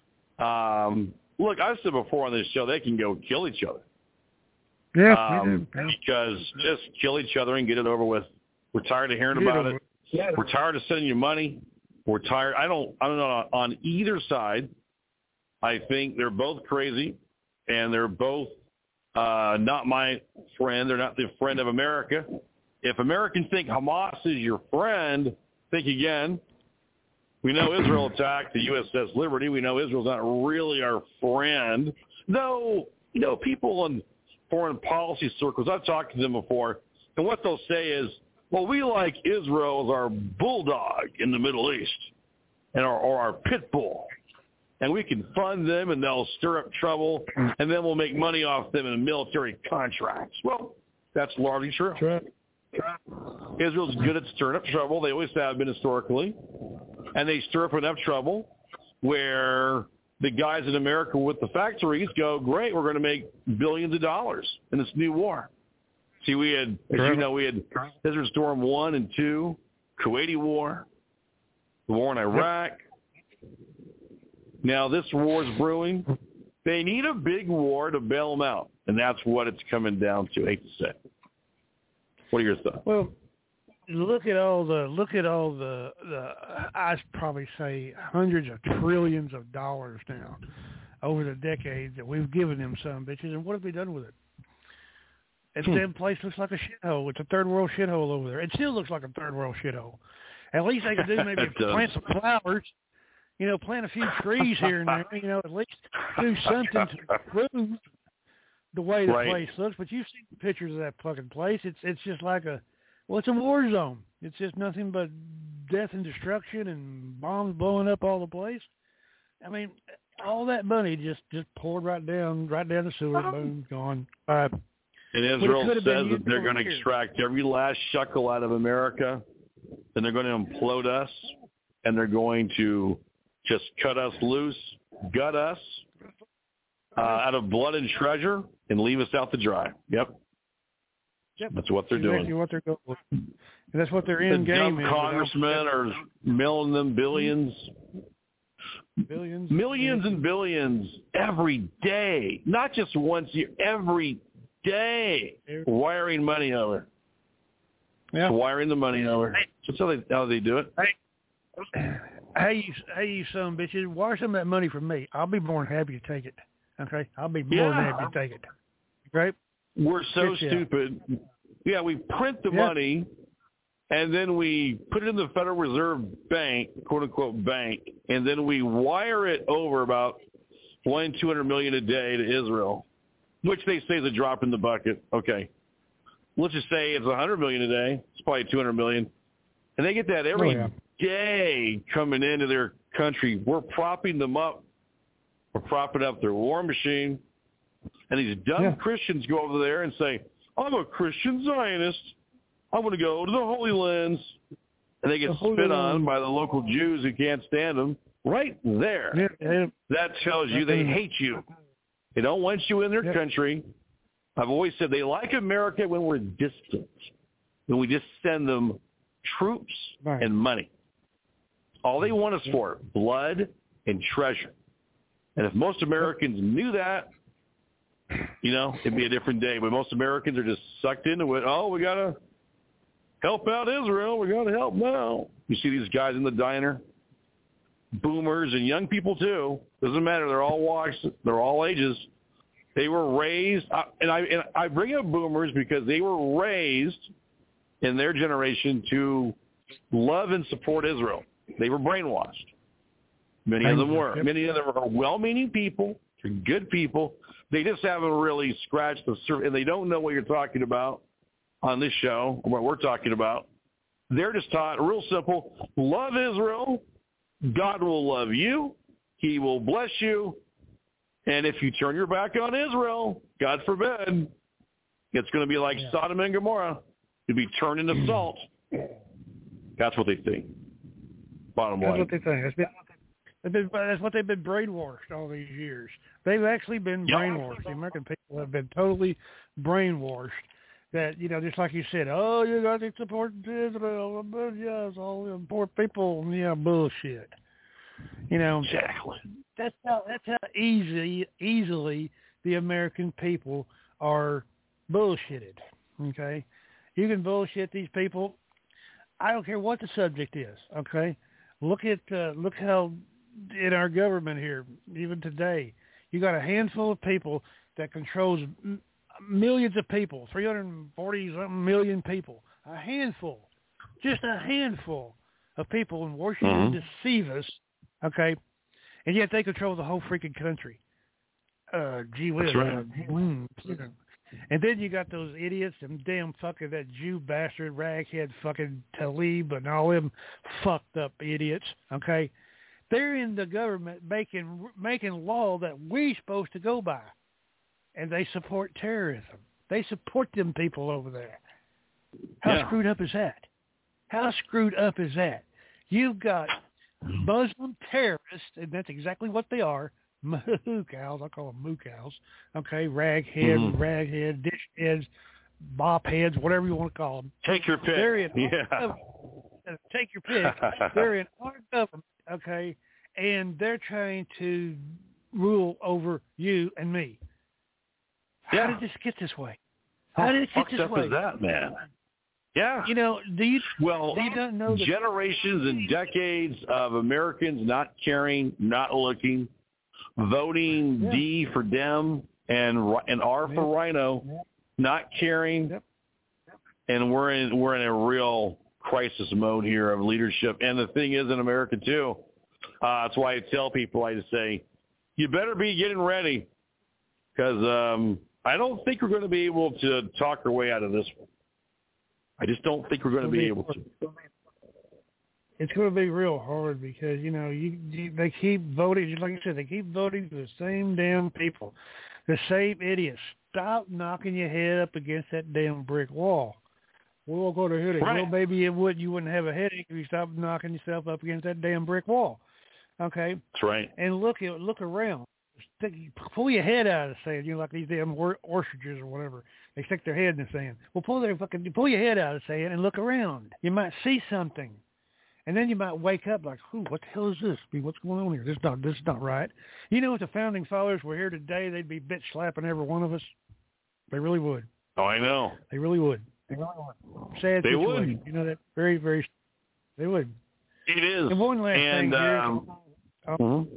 Um, look, I've said before on this show, they can go kill each other. Yeah, Um, because just kill each other and get it over with. We're tired of hearing about it. We're tired of sending you money. We're tired. I don't. I don't know. On either side, I think they're both crazy, and they're both uh, not my friend. They're not the friend of America. If Americans think Hamas is your friend, think again. We know Israel attacked the U S S Liberty. We know Israel's not really our friend. Though, you know, people in foreign policy circles, I've talked to them before, and what they'll say is, well, we like Israel as our bulldog in the Middle East, and our, or our pit bull. and we can fund them, and they'll stir up trouble, and then we'll make money off them in military contracts. Well, that's largely true. Right. Israel's good at stirring up trouble. They always have been historically. And they stir up enough trouble where the guys in America with the factories go, great, we're going to make billions of dollars in this new war. See, we had, as you know, we had Desert Storm one and two, Kuwaiti War, the war in Iraq. Now this war is brewing. They need a big war to bail them out, and that's what it's coming down to. I hate to say. What are your thoughts? Well, look at all the look at all the, the I'd probably say hundreds of trillions of dollars now over the decades that we've given them some bitches, and what have we done with it? That hmm. damn place looks like a shithole. It's a third world shithole over there. It still looks like a third world shithole. At least they could do maybe plant some flowers, you know, plant a few trees here and there, you know, at least do something to improve the way the right. place looks. But you've seen the pictures of that fucking place. It's it's just like a, well, it's a war zone. It's just nothing but death and destruction and bombs blowing up all the place. I mean, all that money just, just poured right down, right down the sewer, boom, gone. Uh, and Israel says that they're going to extract every last shekel out of America, and they're going to implode us, and they're going to just cut us loose, gut us uh, out of blood and treasure, and leave us out to dry. Yep. Yep. That's what they're exactly doing. What they're going with. And that's what their end the game dumb is. Congressmen are mailing them billions. Billions. Millions and billions every day. Not just once a year, every day. Wiring money over. Yeah. Wiring the money over. That's how they, how they do it. Hey, hey, you, hey, you son of bitches, wire some of that money from me. I'll be more than happy to take it. Okay? I'll be more yeah. than happy to take it. Right? We're so Get stupid. Yeah, we print the yeah. money, and then we put it in the Federal Reserve Bank, quote-unquote bank, and then we wire it over about one, two hundred million a day to Israel, which they say is a drop in the bucket. Okay. Let's just say it's one hundred million a day. It's probably two hundred million. And they get that every oh, yeah. day coming into their country. We're propping them up. We're propping up their war machine. And these dumb yeah. Christians go over there and say, I'm a Christian Zionist. I want to go to the Holy Lands. And they get the spit on by the local Jews who can't stand them right there. Yeah, yeah. That tells you they hate you. They don't want you in their yeah. country. I've always said they like America when we're distant, when we just send them troops right. and money. All they want us for, blood and treasure. And if most Americans knew that, you know, it'd be a different day. But most Americans are just sucked into it. Oh, we got to help out Israel. We got to help now. You see these guys in the diner, boomers and young people too. Doesn't matter. They're all walks. They're all ages. They were raised, and I and I bring up boomers because they were raised in their generation to love and support Israel. They were brainwashed. Many of them were. Many of them are well-meaning people. They're good people. They just haven't really scratched the surface, and they don't know what you're talking about on this show, or what we're talking about. They're just taught, real simple, love Israel. God will love you. He will bless you. And if you turn your back on Israel, God forbid, it's going to be like yeah. Sodom and Gomorrah. You'll be turned into salt. That's what they think. Bottom line. That's what they think. That's, been, been, that's what they've been brainwashed all these years. They've actually been yep. brainwashed. The American people have been totally brainwashed. That, you know, just like you said, oh, you got to support Israel. Yeah, it's all the poor people. Yeah, bullshit. You know, exactly. That's how that's how easy easily the American people are bullshitted. Okay, you can bullshit these people. I don't care what the subject is. Okay, look at uh, look how in our government here, even today, you got a handful of people that controls m- millions of people, three hundred forty something million people. A handful, just a handful of people in Washington mm-hmm. deceive us. Okay. And yet they control the whole freaking country. Uh, gee whiz. Right. Uh, mm, and then you got those idiots, them damn fucking, that Jew bastard, raghead fucking Talib and all them fucked up idiots, okay? They're in the government making making law that we're supposed to go by, and they support terrorism. They support them people over there. How Yeah. screwed up is that? How screwed up is that? You've got Muslim terrorists, and that's exactly what they are. Moo cows, I call them moo cows. Okay, raghead, Mhm. raghead, dish heads, bop heads, whatever you want to call them. Take your pick. They're in Yeah. Take your pick. They're in our government, okay, and they're trying to rule over you and me. Yeah. How did this get this way? How did it get fucked this up way? is that, man? Yeah. You know, do you Well, do you not know that generations and decades of Americans not caring, not looking, voting Yeah. D for Dem and and R for Yep. Rhino, Yep. not caring, Yep. and we're in we're in a real crisis mode here of leadership. And the thing is, in America too, uh, that's why I tell people, I just say, you better be getting ready, because um, I don't think we're going to be able to talk our way out of this one. I just don't think we're going to be able to. it's going to be real hard because, you know, you, you they keep voting, just like you said, they keep voting for the same damn people, the same idiots. Stop knocking your head up against that damn brick wall. We'll go to headache. Right. Well, maybe it would. You wouldn't have a headache if you stopped knocking yourself up against that damn brick wall. Okay? That's right. And look at look around. Stick, pull your head out of the sand. You know, like these damn or- ostriches or whatever. They stick their head in the sand. Well, pull their fucking pull your head out of the sand and look around. You might see something, and then you might wake up like, "Who? What the hell is this? I mean, what's going on here? This is not this is not right." You know, if the founding fathers were here today, they'd be bitch slapping every one of us. They really would. Oh, I know. They really would. They really would. Sad They situation. would. You know that very very. They would. It is. And one last and, thing here. Um, Oh. mhm.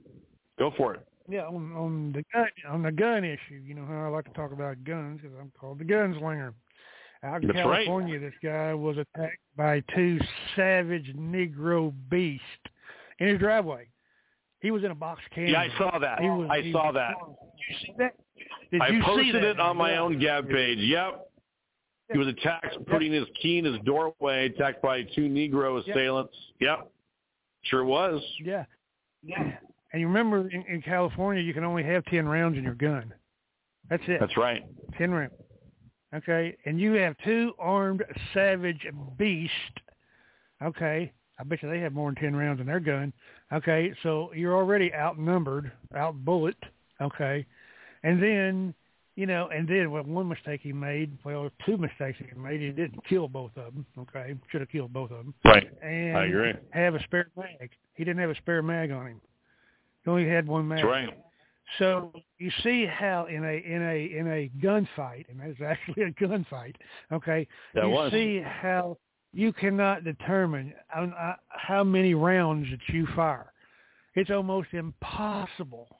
Go for it. Yeah, on, on the gun on the gun issue, you know how I like to talk about guns because I'm called the gunslinger. Out in That's California, this guy was attacked by two savage Negro beasts in his driveway. He was in a box cannon. Yeah, I saw that. He was, I he saw was, that. Did you see that? Did I you posted see that? it on my Yeah. own Gab page. Yep. He was attacked, putting his key in his doorway, attacked by two Negro assailants. Yep. Sure was. Yeah. Yeah. And you remember in, in California, you can only have ten rounds in your gun. That's it. That's right. ten rounds. Okay. And you have two armed savage beasts. Okay. I bet you they have more than ten rounds in their gun. Okay. So you're already outnumbered, outbullet. Okay. And then, you know, and then well, one mistake he made, well, two mistakes he made. He didn't kill both of them. Okay. Should have killed both of them. Right. And I agree. have a spare mag. He didn't have a spare mag on him. He only had one mag. That's right. So you see how in a in a in a gunfight, and that is actually a gunfight. Okay, That you was. see how you cannot determine how, uh, how many rounds that you fire. It's almost impossible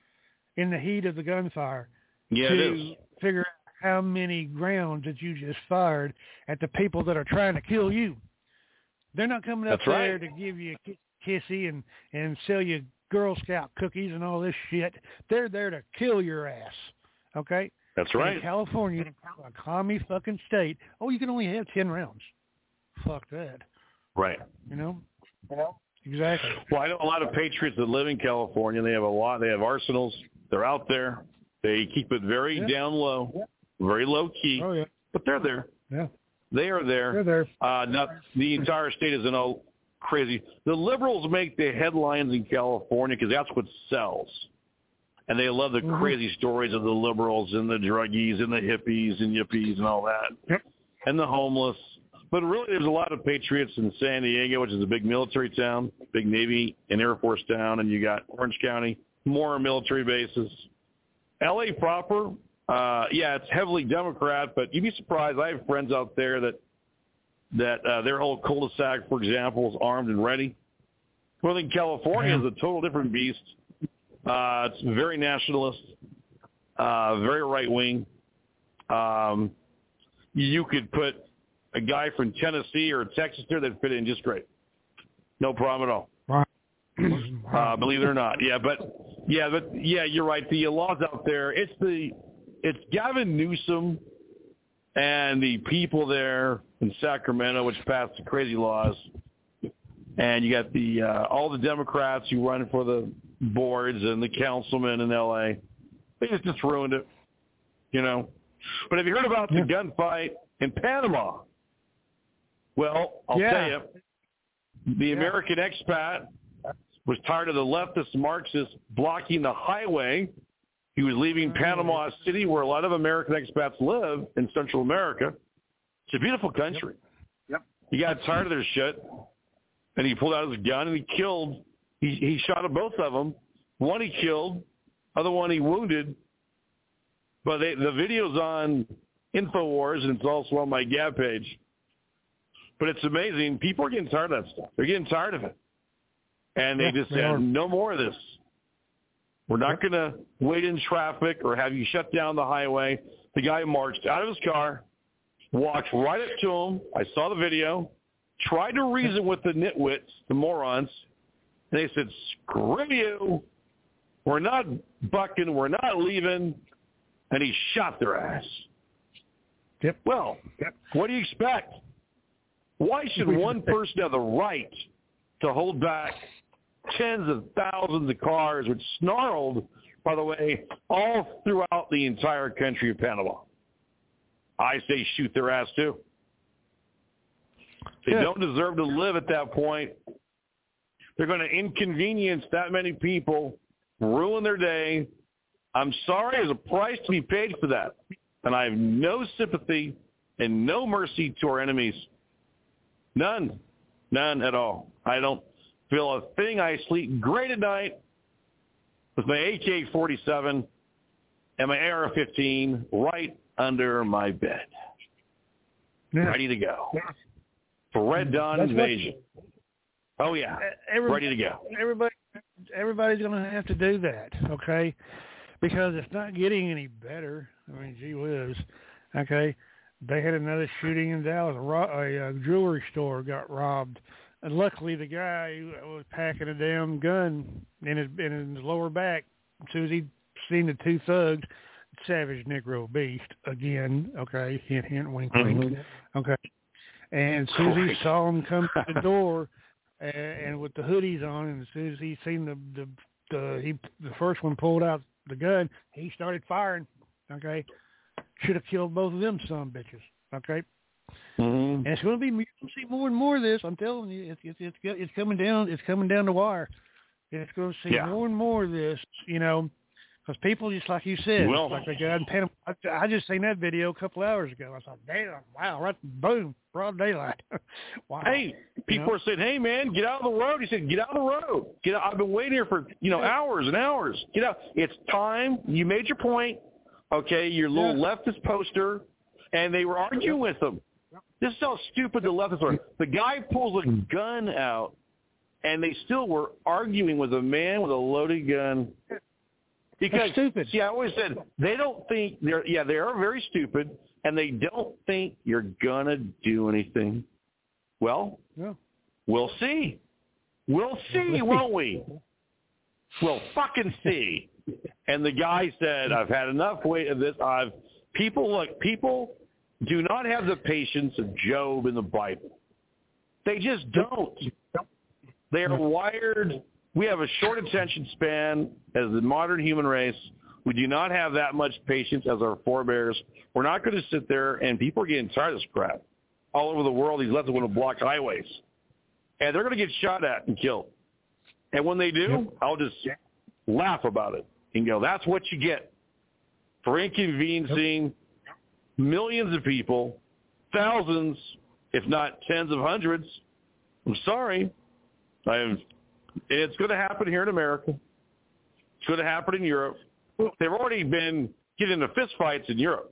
in the heat of the gunfire Yeah, to it is. figure out how many rounds that you just fired at the people that are trying to kill you. They're not coming up That's there right. to give you a kissy and, and sell you Girl Scout cookies and all this shit. They're there to kill your ass. Okay? That's And right. in California, a commie fucking state, oh, you can only have ten rounds. Fuck that. Right. You know? You know? Exactly. Well, I know a lot of patriots that live in California. They have a lot. They have arsenals. They're out there. They keep it very Yeah. down low, very low key. Oh, yeah. But they're there. Yeah. They are there. They're there. Uh, not, the entire state isn't all crazy. The liberals make the headlines in California because that's what sells. And they love the Mhm. crazy stories of the liberals and the druggies and the hippies and yippies and all that. Yep. And the homeless. But really, there's a lot of patriots in San Diego, which is a big military town, big Navy and Air Force town, and you got Orange County, more military bases. L A proper, uh, yeah, it's heavily Democrat, but you'd be surprised. I have friends out there that that uh, their whole cul-de-sac, for example, is armed and ready. Well, in California is a total different beast. Uh, it's very nationalist, uh, very right-wing. Um, you could put a guy from Tennessee or Texas there that fit in just great. No problem at all. Uh, believe it or not. Yeah, but yeah, but yeah, you're right. The laws out there, it's the it's Gavin Newsom and the people there in Sacramento, which passed the crazy laws. And you got the uh, all the Democrats who run for the boards and the councilmen in L A. They just, just ruined it, you know. But have you heard about the yeah. gunfight in Panama? Well, I'll yeah. tell you, the yeah. American expat was tired of the leftist Marxists blocking the highway. He was leaving Panama City, where a lot of American expats live in Central America. It's a beautiful country. Yep. He got tired of their shit, and he pulled out his gun, and he killed. He, he shot at both of them. One he killed, other one he wounded. But they, the video's on InfoWars, and it's also on my Gab page. But it's amazing. People are getting tired of that stuff. They're getting tired of it. And they yeah, just they said, are. no more of this. We're not going to wait in traffic or have you shut down the highway. The guy marched out of his car, walked right up to him. I saw the video, tried to reason with the nitwits, the morons. And they said, screw you. We're not bucking. We're not leaving. And he shot their ass. Yep. Well, yep. What do you expect? Why should one person have the right to hold back tens of thousands of cars, which snarled, by the way, all throughout the entire country of Panama? I say shoot their ass, too. They yeah. don't deserve to live at that point. They're going to inconvenience that many people, ruin their day. I'm sorry, there's a price to be paid for that. And I have no sympathy and no mercy to our enemies. None. None at all. I don't feel a thing. I sleep great at night with my A K forty-seven and my A R fifteen right under my bed. Yeah. Ready to go. Yeah. For Red Dawn That's invasion. What, oh, yeah. Every, Ready to go. Everybody, everybody's going to have to do that, okay? Because it's not getting any better. I mean, gee whiz. Okay? They had another shooting in Dallas. A, a, a jewelry store got robbed. And luckily, the guy was packing a damn gun in his, in his lower back. As soon as he seen the two thugs, savage Negro beast, again, okay, hint, hint, wink, wink, mm-hmm. okay. And as soon as he saw him come to the door, and, and with the hoodies on, and as soon as he seen the, the, the, he, the first one pulled out the gun, he started firing, okay. Should have killed both of them son bitches, okay. Mm-hmm. And it's going to be, you're going to see more and more of this. I'm telling you, it's it's it's, it's coming down. It's coming down the wire. It's going to see yeah. more and more of this, you know, because people just like you said, well, like the guy in Panama. I, I just seen that video a couple hours ago. I thought, damn, wow, right, boom, broad daylight. Wow. Hey, people you know? are saying, hey man, get out of the road. He said, get out of the road. Get out. I've been waiting here for you know hours and hours. Get out. It's time. You made your point. Okay, your little yeah. leftist poster, and they were arguing with them. This is how stupid the leftists are. The guy pulls a gun out, and they still were arguing with a man with a loaded gun. Because, That's stupid. See, I always said, they don't think, they're yeah, they are very stupid, and they don't think you're going to do anything. Well, yeah. we'll see. We'll see, won't we? We'll fucking see. And the guy said, I've had enough weight of this. I've people, look, people do not have the patience of Job in the Bible. They just don't. They are wired. We have a short attention span as the modern human race. We do not have that much patience as our forebears. We're not going to sit there, and people are getting tired of this crap. All over the world, these leftists want to block highways. And they're going to get shot at and killed. And when they do, I'll just laugh about it and go, that's what you get for inconveniencing millions of people, thousands, if not tens of hundreds. I'm sorry. I'm, it's going to happen here in America. It's going to happen in Europe. They've already been getting into fistfights in Europe.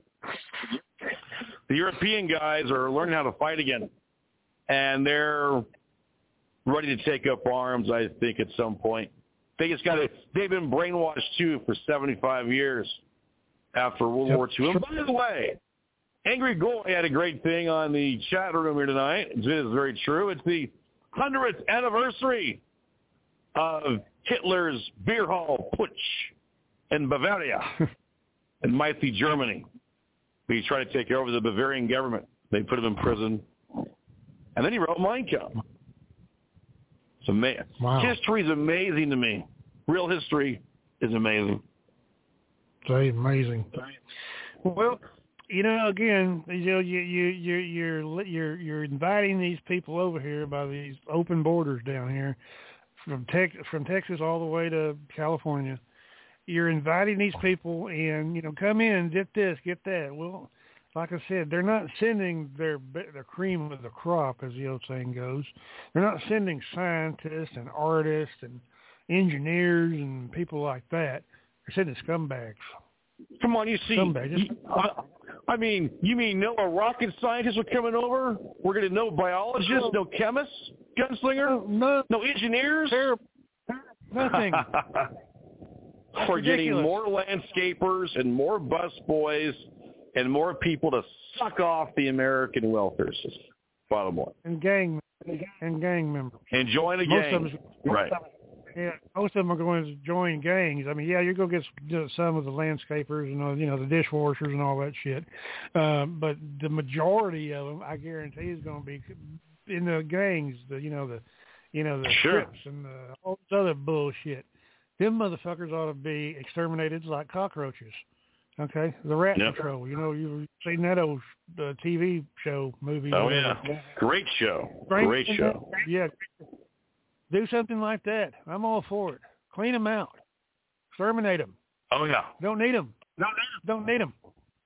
The European guys are learning how to fight again, and they're ready to take up arms, I think, at some point. They just got to, they've been brainwashed, too, for seventy-five years after World yep. War Two. And by the way, Angry Goy had a great thing on the chat room here tonight. It is very true. It's the hundredth anniversary of Hitler's beer hall putsch in Bavaria in mighty Germany. He tried to take over the Bavarian government. They put him in prison. And then he wrote Mein Kampf. It's amazing. Wow. History is amazing to me. Real history is amazing. It's amazing. Well, you know, again, you know, you you you you're you're you're inviting these people over here by these open borders down here, from Tex from Texas all the way to California. You're inviting these people in. You know, come in, get this, get that. Well, like I said, they're not sending their their cream of the crop, as the old saying goes. They're not sending scientists and artists and engineers and people like that. They're sending scumbags. Come on, you see. Scumbags. You, I, I mean, you mean no rocket scientists are coming over? We're going to know biologists, no chemists, gunslinger, no, no engineers? Terrible. Nothing. We're getting ridiculous. more landscapers and more busboys and more people to suck off the American welfare system. Bottom line. And gang and gang members. And join a Most gang. of them, Right. Yeah, most of them are going to join gangs. I mean, yeah, you're going to get some of the landscapers and, uh, you know, the dishwashers and all that shit. Um, but the majority of them, I guarantee, is going to be in the gangs, the, you know, the, you know, the Sure. Crips and the, all this other bullshit. Them motherfuckers ought to be exterminated like cockroaches. Okay, the Rat Yep. Patrol. You know, you've seen that old uh, T V show movie. Oh, whatever. yeah. Great show. Great, Great show. Yeah. Do something like that. I'm all for it. Clean them out. Exterminate them. Oh, yeah. Don't need them. Don't need them.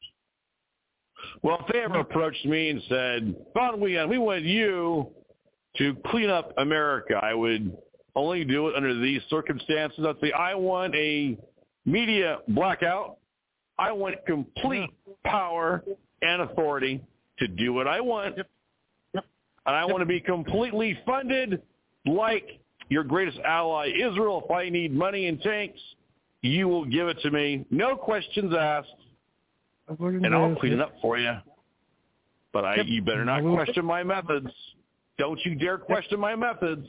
Well, if they ever approached me and said, Von Weon, we want you to clean up America, I would only do it under these circumstances. I'd say, I want a media blackout. I want complete power and authority to do what I want. Yep. And I want to be completely funded like your greatest ally, Israel. If I need money and tanks, you will give it to me. No questions asked. And I'll clean it up for you. But I, Yep. you better not question my methods. Don't you dare question my methods.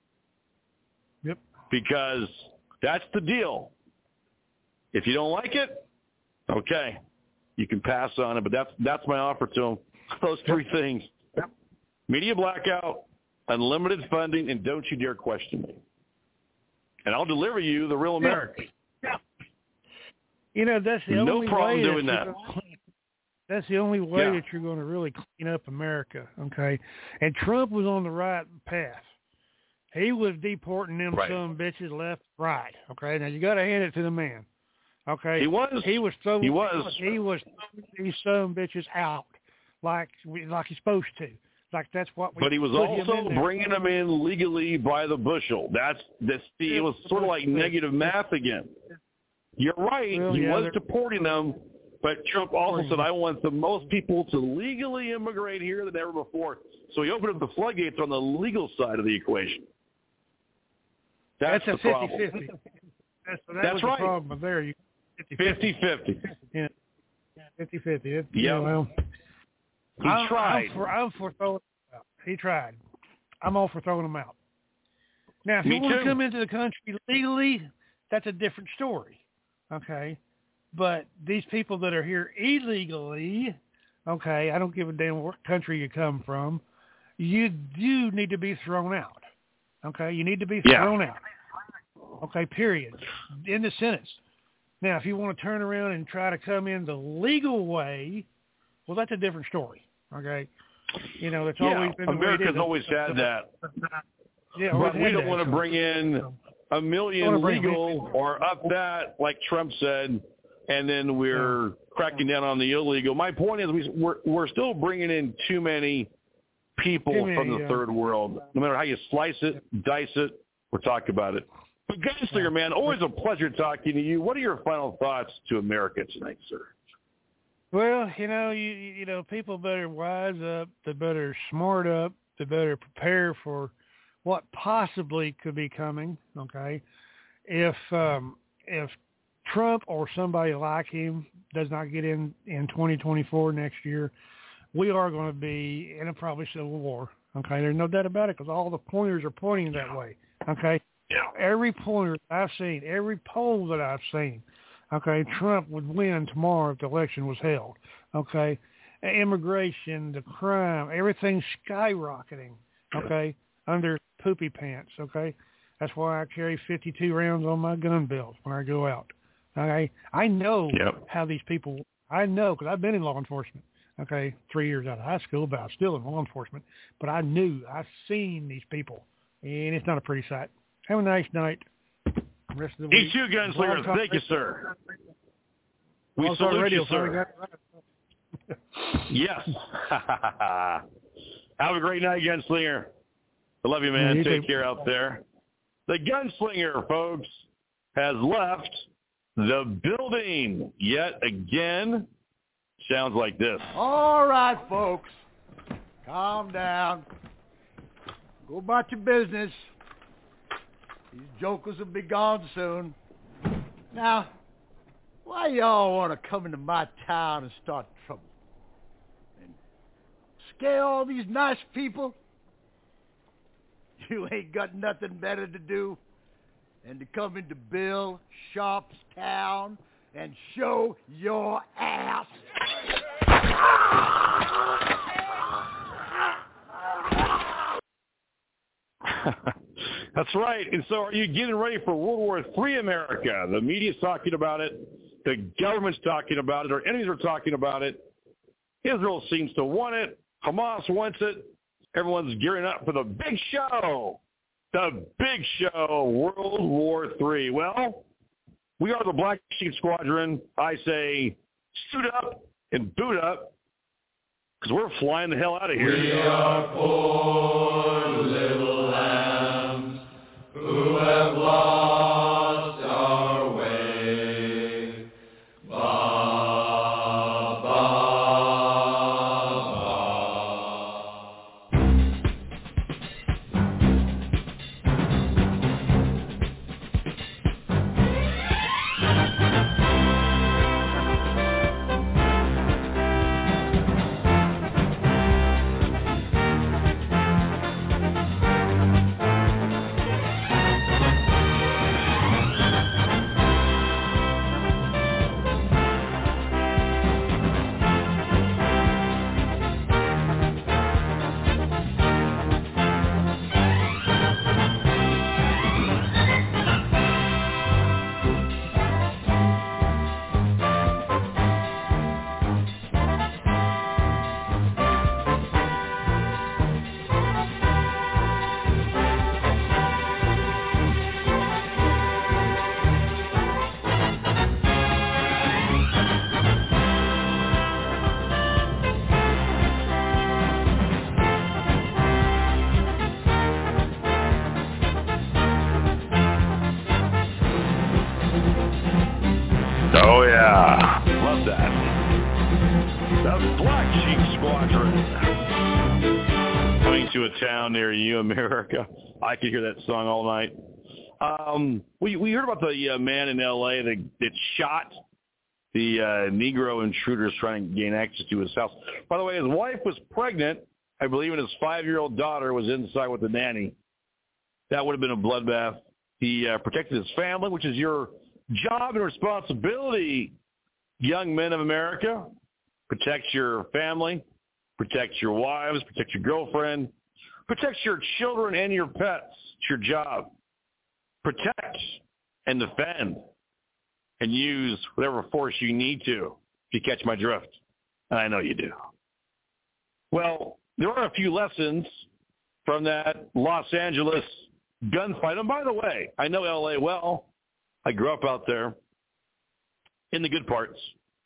Yep. Because that's the deal. If you don't like it, okay, you can pass on it. But that's that's my offer to them. Those three things. Yep. Media blackout, unlimited funding, and don't you dare question me. And I'll deliver you the real America. Yeah. You know, that's the No only problem way doing that. that. Clean, that's the only way Yeah. that you're going to really clean up America, okay? And Trump was on the right path. He was deporting them Right. some bitches left, right, okay? Now, you got to hand it to the man, okay? He was. He was throwing, He was. He was throwing these some bitches out like like he's supposed to. Like that's what we But he was put him also in there. bringing them in legally by the bushel. That's this. See, it was sort of like negative math again. You're right. Well, he yeah, was they're- deporting them, but Trump also said, I want the most people to legally immigrate here than ever before. So he opened up the floodgates on the legal side of the equation. That's, That's the a problem. fifty-fifty. That's, that That's was right. the problem there. You fifty-fifty. fifty-fifty. Yeah, fifty-fifty. It, Yeah. Well, He I'm, tried. I'm for, I'm for throwing them out. He tried. I'm all for throwing them out. Now, if Me you want too. to come into the country legally, that's a different story. Okay? But these people that are here illegally, okay, I don't give a damn what country you come from, you do need to be thrown out. Okay? You need to be Yeah. thrown out. Okay, period. In the sentence. Now, if you want to turn around and try to come in the legal way, well, that's a different story. Okay? You know, it's Yeah, always been the way it America's is. always had that. Yeah, But always we had don't that. want to bring in a Don't million wanna bring legal or up that, like Trump said, and then we're cracking down on the illegal. My point is we, we're, we're still bringing in too many people Too many, from the yeah. third world. No matter how you slice it, dice it, we're talking about it. But Gunslinger, man, always a pleasure talking to you. What are your final thoughts to America tonight, sir? Well, you know, you you know, people better wise up. They better smart up. They better prepare for what possibly could be coming. Okay, if um, if Trump or somebody like him does not get in in twenty twenty-four next year, we are going to be in a probably civil war. Okay, there's no doubt about it because all the pointers are pointing that way. Okay, Yeah. every pointer I've seen, every poll that I've seen. Okay, Trump would win tomorrow if the election was held. Okay, immigration, the crime, everything's skyrocketing. Okay, under poopy pants, okay? That's why I carry fifty-two rounds on my gun belt when I go out. Okay? I know Yep. how these people, I know because I've been in law enforcement, okay, three years out of high school, but I'm still in law enforcement. But I knew, I've seen these people, and it's not a pretty sight. Have a nice night. Rest of the E week. two Gunslinger, Blog thank you, Talk sir. We Blog Talk salute Radio, you, sir. Yes. Have a great night, Gunslinger. I love you, man. Yeah, you Take too. care out there. The Gunslinger, folks, has left the building yet again. Sounds like this. All right, folks. Calm down. Go about your business. These jokers will be gone soon. Now, why y'all want to come into my town and start trouble? And scare all these nice people? You ain't got nothing better to do than to come into Bill Sharp's town and show your ass. That's right. And so are you getting ready for World War Three America? The media's talking about it. The government's talking about it. Our enemies are talking about it. Israel seems to want it. Hamas wants it. Everyone's gearing up for the big show. The big show, World War Three. Well, we are the Black Sheep Squadron. I say suit up and boot up because we're flying the hell out of here. We are poor little lambs who have lost our way. Ba, ba, ba. Oh, yeah. Love that. The Black Sheep Squadron. Coming to a town near you, America. I could hear that song all night. Um, we we heard about the uh, man in L A that, that shot the uh, Negro intruders trying to gain access to his house. By the way, his wife was pregnant, I believe, and his five-year-old daughter was inside with the nanny. That would have been a bloodbath. He uh, protected his family, which is your job and responsibility, young men of America. Protect your family, protect your wives, protect your girlfriend, protect your children and your pets. It's your job. Protect and defend and use whatever force you need to, if you catch my drift. And I know you do. Well, there are a few lessons from that Los Angeles gunfight. And by the way, I know L A well. I grew up out there in the good parts.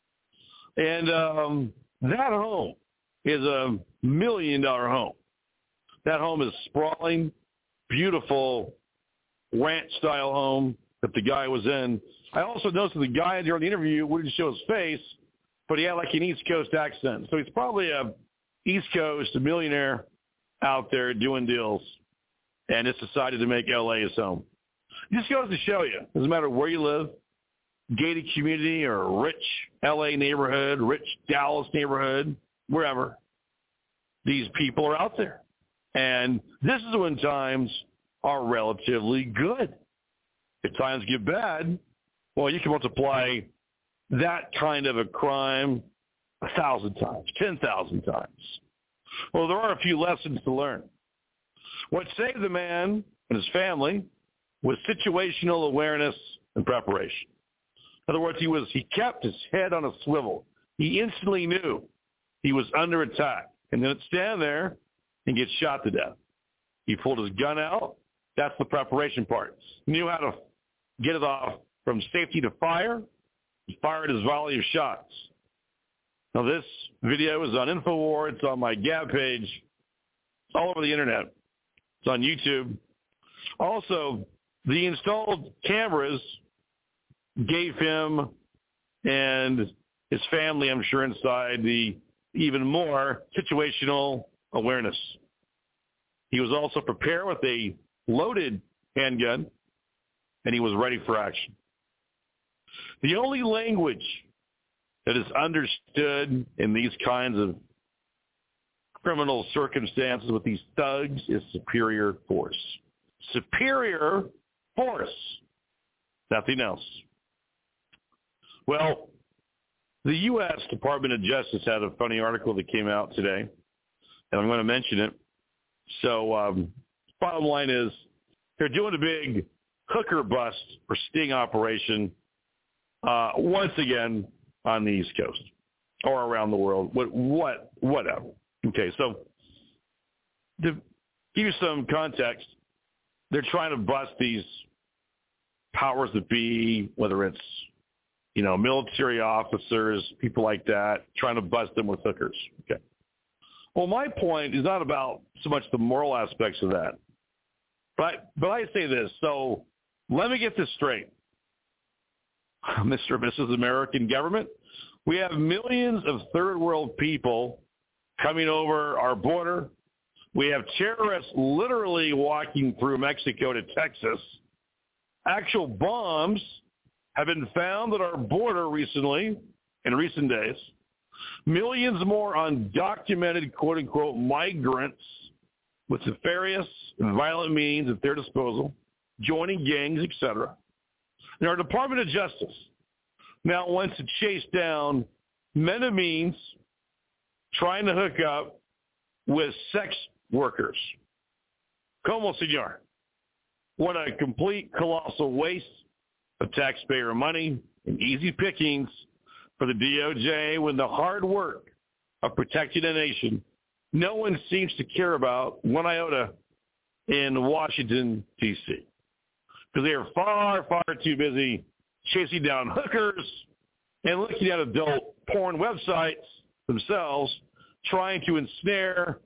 And um, that home is a million-dollar home. That home is sprawling, beautiful ranch-style home that the guy was in. I also noticed that the guy during the interview wouldn't show his face, but he had like an East Coast accent. So he's probably a East Coast millionaire out there doing deals and has decided to make L A his home. Just goes to show you, doesn't matter where you live, gated community or rich L A neighborhood, rich Dallas neighborhood, wherever, these people are out there. And this is when times are relatively good. If times get bad, well, you can multiply that kind of a crime a thousand times, ten thousand times. Well, there are a few lessons to learn. What saved the man and his family was situational awareness and preparation. In other words, he was he kept his head on a swivel. He instantly knew he was under attack, and then stand there and get shot to death. He pulled his gun out. That's the preparation part. He knew how to get it off from safety to fire. He fired his volley of shots. Now, this video is on InfoWar. It's on my Gab page. It's all over the internet. It's on YouTube. Also, the installed cameras gave him and his family, I'm sure, inside the even more situational awareness. He was also prepared with a loaded handgun, and he was ready for action. The only language that is understood in these kinds of criminal circumstances with these thugs is superior force. Superior force. Nothing else. Well, the U S Department of Justice had a funny article that came out today, and I'm going to mention it. So um, bottom line is they're doing a big hooker bust or sting operation uh, once again on the East Coast or around the world. What, what, whatever. Okay, so to give you some context, they're trying to bust these powers that be, whether it's, you know, military officers, people like that, trying to bust them with hookers. Okay. Well, my point is not about so much the moral aspects of that, but but I say this. So let me get this straight, Mister and Missus American government. We have millions of third world people coming over our border. We have terrorists literally walking through Mexico to Texas. Actual bombs have been found at our border recently, in recent days. Millions more undocumented, quote-unquote, migrants with nefarious and violent means at their disposal, joining gangs, et cetera. And our Department of Justice now wants to chase down men and means trying to hook up with sex workers. Como, senor? What a complete colossal waste of taxpayer money and easy pickings for the D O J when the hard work of protecting a nation no one seems to care about one iota in Washington, D C Because they are far, far too busy chasing down hookers and looking at adult porn websites themselves, trying to ensnare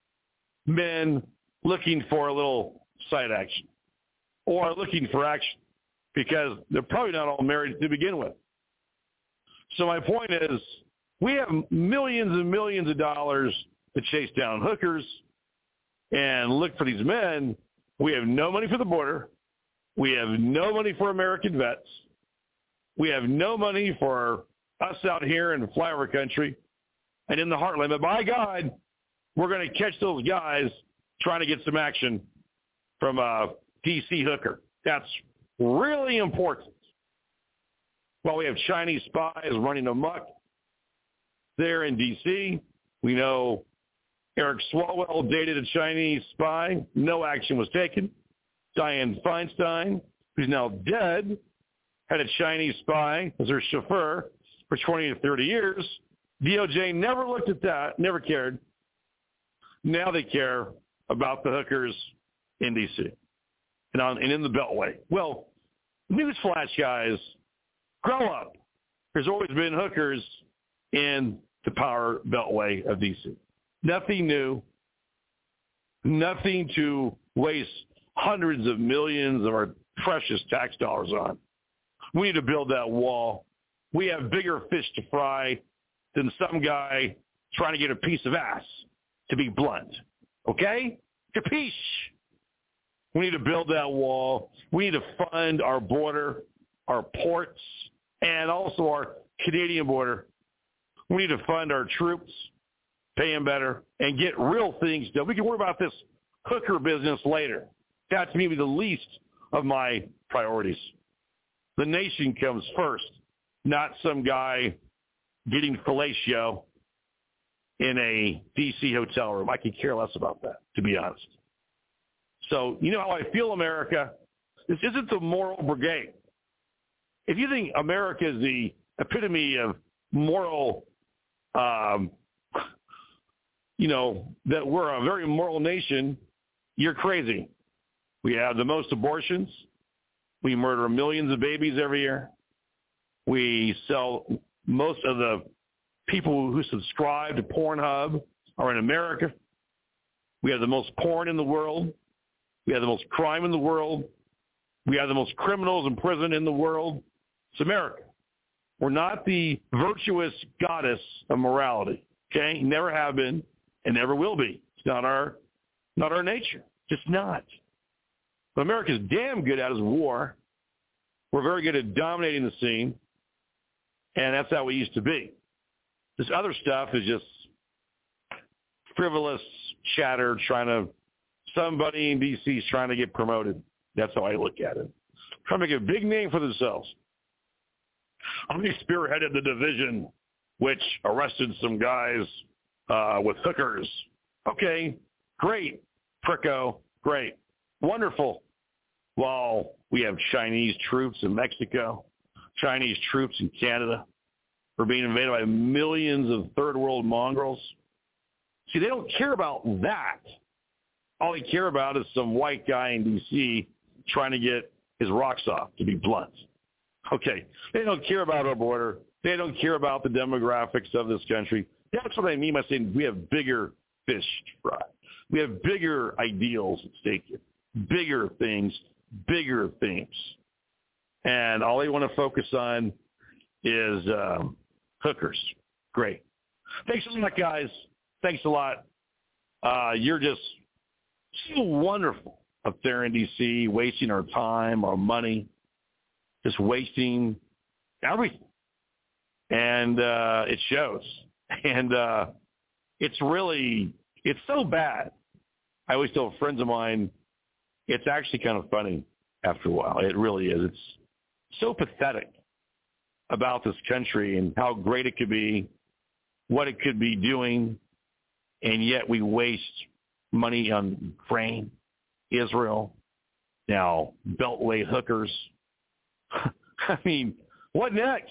men looking for a little side action or looking for action because they're probably not all married to begin with. So my point is we have millions and millions of dollars to chase down hookers and look for these men. We have no money for the border. We have no money for American vets. We have no money for us out here in flyover country and in the heartland. But by God, we're going to catch those guys trying to get some action from a D C hooker. That's really important. While we have Chinese spies running amok there in D C, we know Eric Swalwell dated a Chinese spy. No action was taken. Dianne Feinstein, who's now dead, had a Chinese spy as her chauffeur for twenty to thirty years. D O J never looked at that, never cared. Now they care about the hookers in D C and, on, and in the Beltway. Well, newsflash, guys, grow up. There's always been hookers in the power Beltway of D C Nothing new. Nothing to waste hundreds of millions of our precious tax dollars on. We need to build that wall. We have bigger fish to fry than some guy trying to get a piece of ass, to be blunt. Okay? Capiche? We need to build that wall. We need to fund our border, our ports, and also our Canadian border. We need to fund our troops, pay them better, and get real things done. We can worry about this hooker business later. That's maybe the least of my priorities. The nation comes first, not some guy getting fellatio in a D C hotel room. I could care less about that, to be honest. So you know how I feel, America? This isn't the moral brigade. If you think America is the epitome of moral, um, you know, that we're a very moral nation, you're crazy. We have the most abortions. We murder millions of babies every year. We sell most of the people who subscribe to Pornhub are in America. We have the most porn in the world. We have the most crime in the world. We have the most criminals in prison in the world. It's America. We're not the virtuous goddess of morality, okay? Never have been and never will be. It's not our, not our nature. Just not. What America's damn good at is war. We're very good at dominating the scene, and that's how we used to be. This other stuff is just frivolous chatter trying to, somebody in D C is trying to get promoted. That's how I look at it. Trying to make a big name for themselves. They spearheaded the division which arrested some guys uh, with hookers. Okay, great, Pricko, great, wonderful. While we have Chinese troops in Mexico, Chinese troops in Canada, we're being invaded by millions of third world mongrels. See, they don't care about that. All they care about is some white guy in D C trying to get his rocks off, to be blunt. Okay, they don't care about our border. They don't care about the demographics of this country. That's what I mean by saying we have bigger fish to fry. We have bigger ideals at stake here, bigger things, bigger themes. And all they want to focus on is um, hookers. Great. Thanks a lot, guys. Thanks a lot. Uh, you're just so wonderful up there in D C, wasting our time, our money, just wasting everything. And uh, it shows. And uh, it's really, it's so bad. I always tell friends of mine, it's actually kind of funny after a while. It really is. It's so pathetic about this country and how great it could be, what it could be doing, and yet we waste money on Ukraine, Israel, now Beltway hookers. I mean, what next?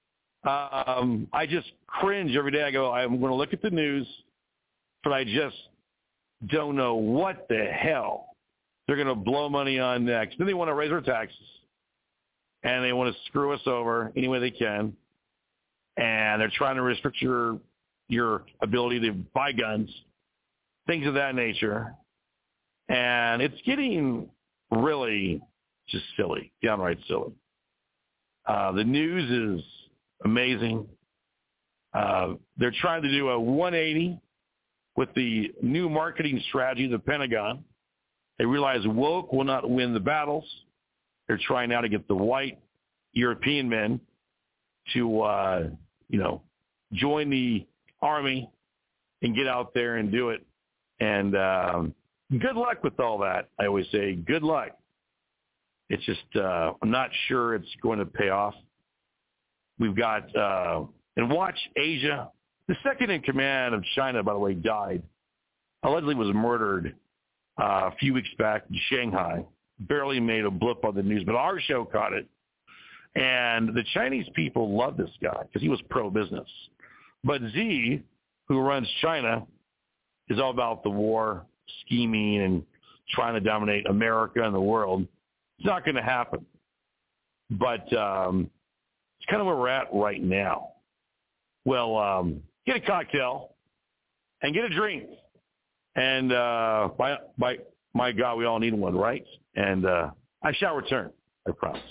Um, I just cringe every day. I go, I'm going to look at the news, but I just don't know what the hell they're going to blow money on next. Then they want to raise our taxes, and they want to screw us over any way they can, and they're trying to restrict your your ability to buy guns, things of that nature. And it's getting really just silly, downright silly. Uh, the news is amazing. Uh, they're trying to do a one eighty with the new marketing strategy of the Pentagon. They realize woke will not win the battles. They're trying now to get the white European men to, uh, you know, join the Army and get out there and do it. And um, good luck with all that. I always say good luck. It's just uh, I'm not sure it's going to pay off. We've got uh, and watch Asia. The second in command of China, by the way, died. Allegedly was murdered uh, a few weeks back in Shanghai. Barely made a blip on the news, but our show caught it. And the Chinese people love this guy because he was pro-business. But Xi, who runs China, is all about the war, scheming, and trying to dominate America and the world. It's not going to happen. But um, it's kind of where we're at right now. Well, um, get a cocktail and get a drink. And uh, by, by my God, we all need one, right? And uh, I shall return, I promise.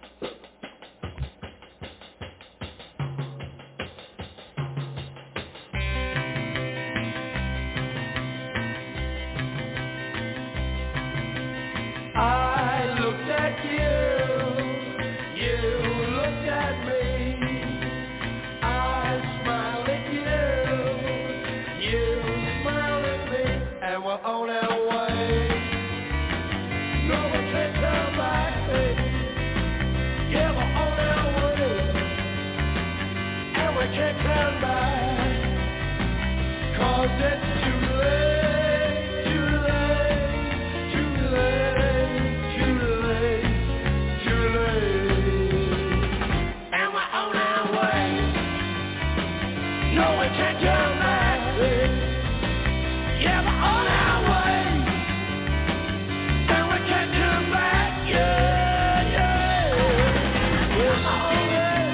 On our way, no one can come back, baby. No, we can't turn back. Yeah, we're on our way. And we can't turn back. Yeah, yeah. We're on our way.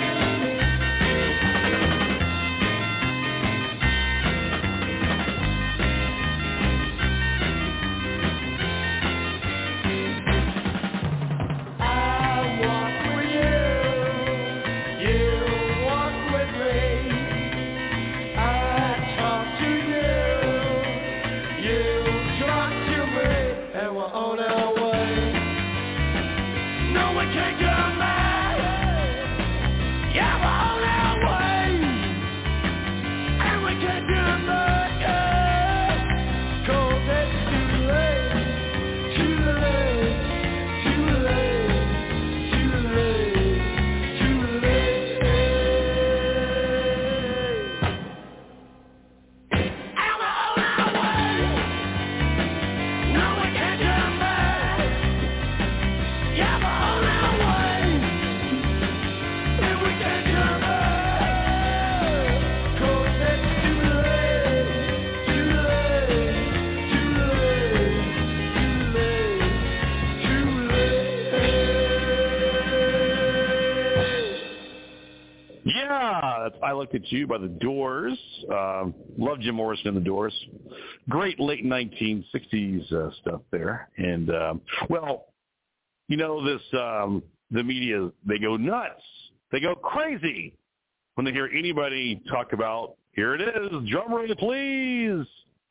I walk with you. You walk with me. I talk to you. You talk to me. And we're on our way. No, we can't come back. Yeah, we're on our way. And we can't come back. Yeah. 'Cause it's too late. Too late. Too late. Too late. Too late. And we're on our way. No, we can't come back. Yeah, we're on our way. And we can't come back. 'Cause it's too late. Too late. Too late. Too late. Too late. Yeah, that's I Looked at You by The Doors. Um, love Jim Morrison and The Doors. Great late nineteen sixties uh, stuff there. And, um, well, you know, this um, the media, they go nuts. They go crazy when they hear anybody talk about, here it is, drum roll please,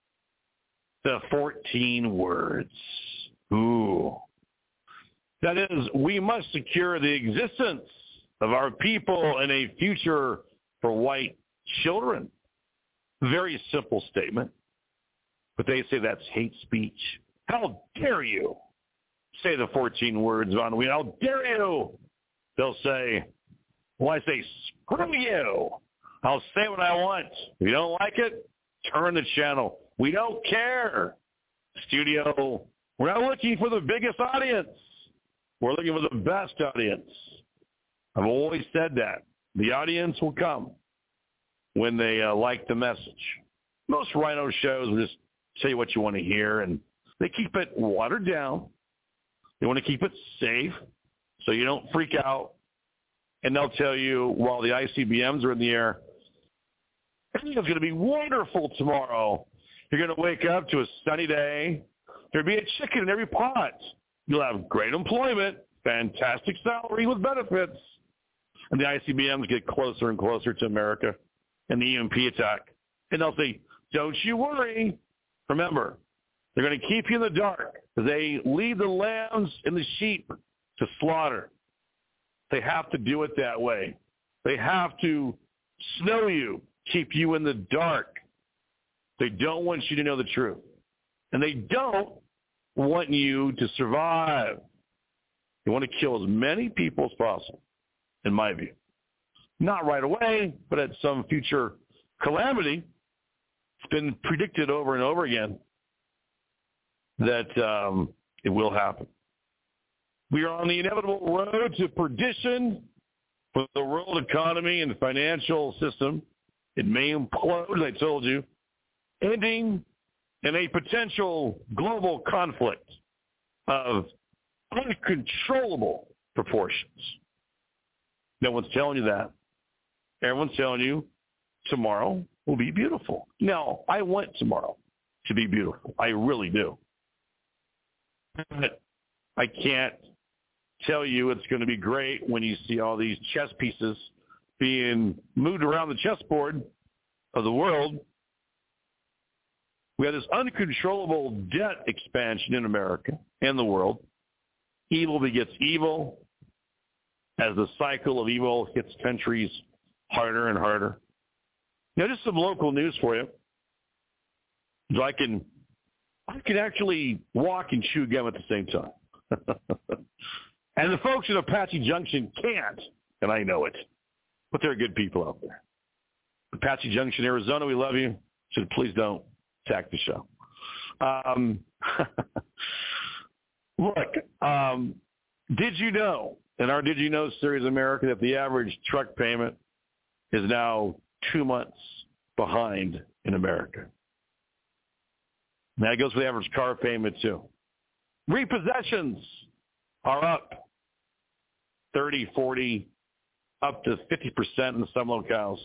the fourteen words. Ooh. That is, we must secure the existence of our people and a future for white children. Very simple statement, but they say that's hate speech. How dare you say the fourteen words, Von Wien? How dare you? They'll say, well, I say, screw you. I'll say what I want. If you don't like it, turn the channel. We don't care. Studio, we're not looking for the biggest audience. We're looking for the best audience. I've always said that. The audience will come when they uh, like the message. Most Rhino shows will just tell you what you want to hear, and they keep it watered down. They want to keep it safe so you don't freak out. And they'll tell you while the I C B Ms are in the air, everything's going to be wonderful tomorrow. You're going to wake up to a sunny day. There'll be a chicken in every pot. You'll have great employment, fantastic salary with benefits. And the I C B Ms get closer and closer to America and the E M P attack. And they'll say, don't you worry. Remember, they're going to keep you in the dark. They lead the lambs and the sheep to slaughter. They have to do it that way. They have to snow you, keep you in the dark. They don't want you to know the truth. And they don't want you to survive. They want to kill as many people as possible, in my view. Not right away, but at some future calamity. It's been predicted over and over again that um, it will happen. We are on the inevitable road to perdition for the world economy and financial system. It may implode, as I told you, ending in a potential global conflict of uncontrollable proportions. No one's telling you that. Everyone's telling you tomorrow will be beautiful. No, I want tomorrow to be beautiful. I really do. But I can't tell you it's going to be great when you see all these chess pieces being moved around the chessboard of the world. We have this uncontrollable debt expansion in America and the world. Evil begets evil as the cycle of evil hits countries harder and harder. Now, just some local news for you. So I can, I can actually walk and chew gum at the same time. And the folks at Apache Junction can't, and I know it, but they're good people out there. Apache Junction, Arizona, we love you. So please don't attack the show. Um, look, um, did you know, in our Did You Know series in America, that the average truck payment is now two months behind in America. And that goes for the average car payment, too. Repossessions are up thirty, forty, up to fifty percent in some locales.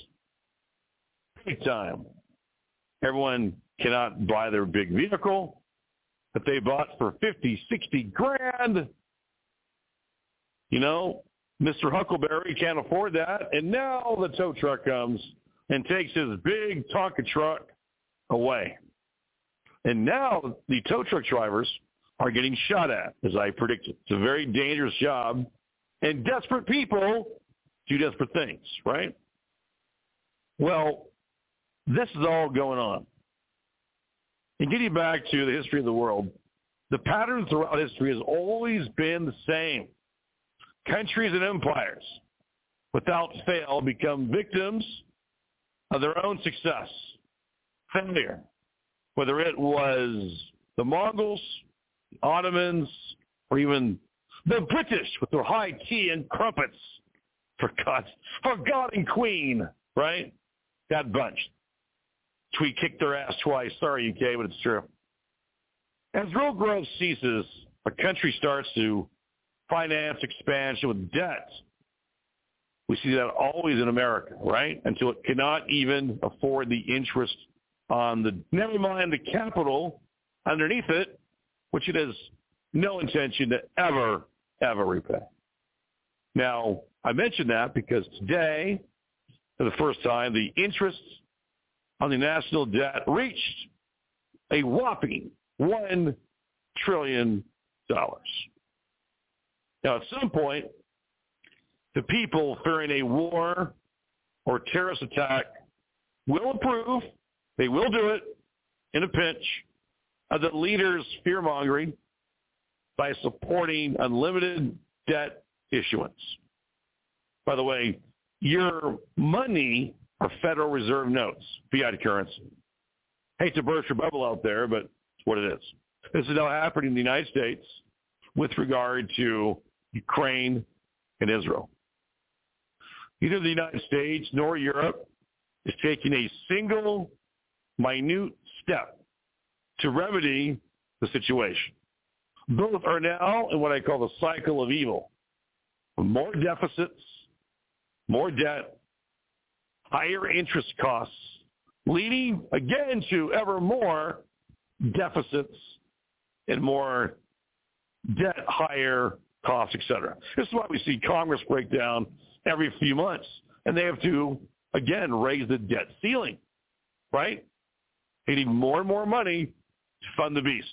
Big time. Everyone cannot buy their big vehicle that they bought for fifty, sixty grand. You know, Mister Huckleberry can't afford that. And now the tow truck comes and takes his big Tonka truck away. And now the tow truck drivers are getting shot at, as I predicted. It's a very dangerous job. And desperate people do desperate things, right? Well, this is all going on. And getting back to the history of the world, the pattern throughout history has always been the same. Countries and empires, without fail, become victims of their own success, failure. Whether it was the Mongols, the Ottomans, or even the British with their high tea and crumpets, for God, for God and Queen, right? That bunch. We kicked their ass twice. Sorry, U K, but it's true. As real growth ceases, a country starts to finance expansion with debt. We see that always in America, right? Until it cannot even afford the interest on the, never mind the capital underneath it, which it has no intention to ever, ever repay. Now, I mention that because today, for the first time, the interest on the national debt reached a whopping one trillion dollars. Now, at some point, the people fearing a war or terrorist attack will approve, they will do it in a pinch, of the leaders' fear-mongering by supporting unlimited debt issuance. By the way, your money are Federal Reserve notes, fiat currency. Hate to burst your bubble out there, but it's what it is. This is now happening in the United States with regard to Ukraine and Israel. Neither the United States nor Europe is taking a single minute step to remedy the situation. Both are now in what I call the cycle of evil. More deficits, more debt, higher interest costs, leading again to ever more deficits and more debt, higher costs, et cetera. This is why we see Congress break down every few months, and they have to, again, raise the debt ceiling, right? They need more and more money to fund the beast.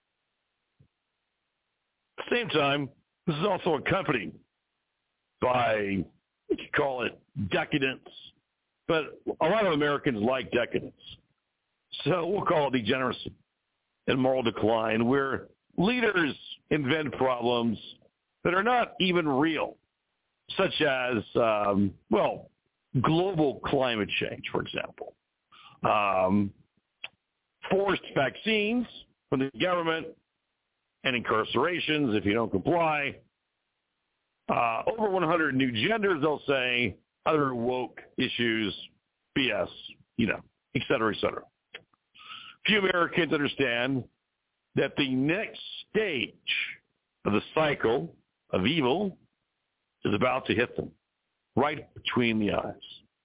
At the same time, this is also accompanied by, what you call it, decadence. But a lot of Americans like decadence. So we'll call it degeneracy and moral decline, where leaders invent problems that are not even real, such as, um, well, global climate change, for example. Um, forced vaccines from the government and incarcerations if you don't comply. Uh, over one hundred new genders, they'll say, other woke issues, B S, you know, et cetera, et cetera. Few Americans understand that the next stage of the cycle of evil is about to hit them, right between the eyes.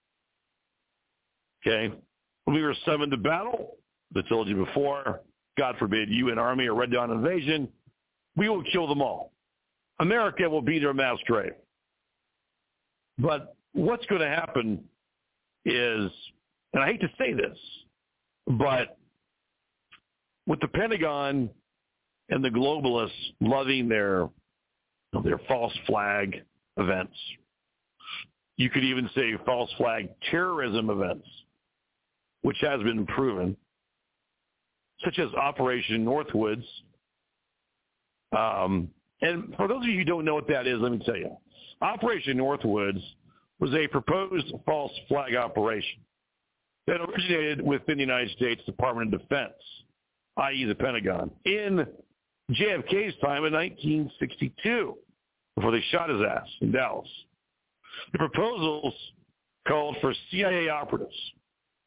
Okay? When we were summoned to battle, as I told you before, God forbid you an army or Red Dawn invasion, we will kill them all. America will be their mass grave. But what's going to happen is, and I hate to say this, but with the Pentagon and the globalists loving their their false flag events, you could even say false flag terrorism events, which has been proven, such as Operation Northwoods. Um, and for those of you who don't know what that is, let me tell you. Operation Northwoods was a proposed false flag operation that originated within the United States Department of Defense, that is the Pentagon, in J F K's time in nineteen sixty-two, before they shot his ass in Dallas. The proposals called for C I A operatives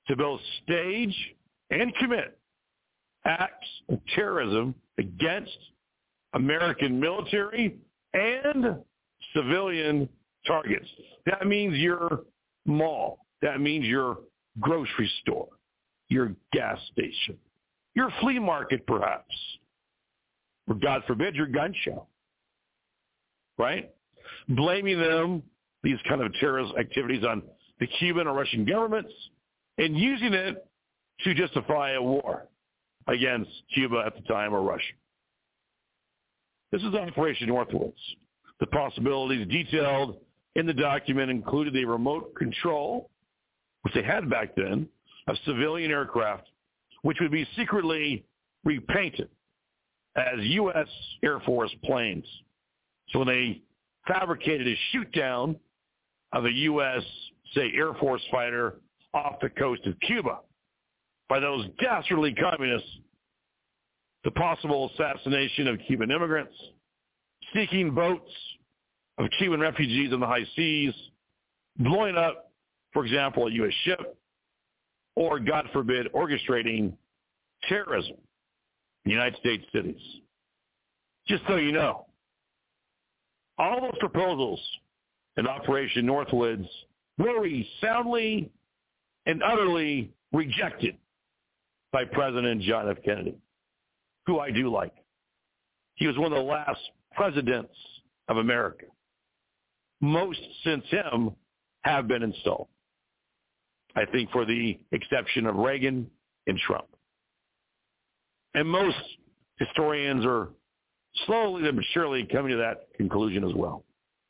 to both stage and commit acts of terrorism against American military and civilian targets. That means your mall. That means your grocery store, your gas station, your flea market perhaps, or God forbid, your gun show, right? Blaming them, these kind of terrorist activities, on the Cuban or Russian governments and using it to justify a war against Cuba at the time or Russia. This is Operation Northwoods. The possibilities detailed in the document included a remote control, which they had back then, of civilian aircraft, which would be secretly repainted as U S Air Force planes. So when they fabricated a shoot-down of a U S, say, Air Force fighter off the coast of Cuba by those dastardly communists, the possible assassination of Cuban immigrants, sinking boats of Cuban refugees in the high seas, blowing up, for example, a U S ship, or, God forbid, orchestrating terrorism in United States cities. Just so you know, all those proposals in Operation Northwoods were soundly and utterly rejected by President John F. Kennedy, who I do like. He was one of the last presidents of America. Most since him have been installed, I think, for the exception of Reagan and Trump. And most historians are slowly but surely coming to that conclusion as well.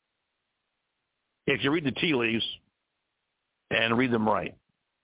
If you read the tea leaves and read them right.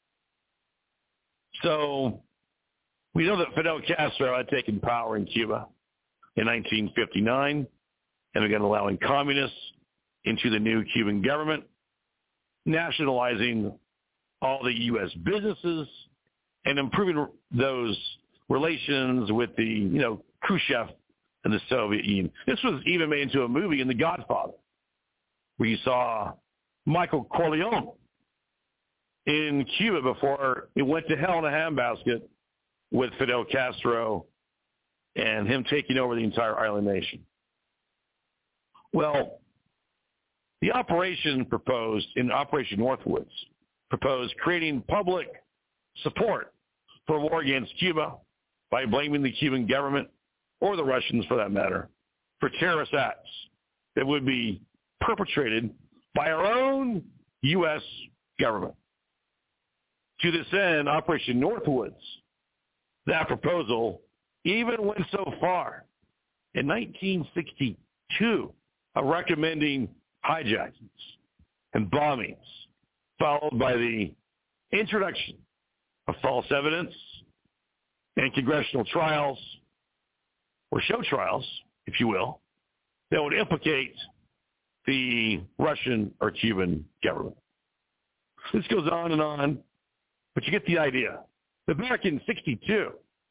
So we know that Fidel Castro had taken power in Cuba in nineteen fifty-nine and began allowing communists into the new Cuban government, nationalizing all the U S businesses and improving those relations with the, you know, Khrushchev and the Soviet Union. This was even made into a movie in The Godfather, where you saw Michael Corleone in Cuba before it went to hell in a handbasket with Fidel Castro and him taking over the entire island nation. Well, the operation proposed in Operation Northwoods proposed creating public support for war against Cuba by blaming the Cuban government, or the Russians for that matter, for terrorist acts that would be perpetrated by our own U S government. To this end, Operation Northwoods, that proposal even went so far in nineteen sixty-two of recommending hijackings and bombings, followed by the introduction of false evidence and congressional trials, or show trials, if you will, that would implicate the Russian or Cuban government. This goes on and on, but you get the idea. But back in sixty-two,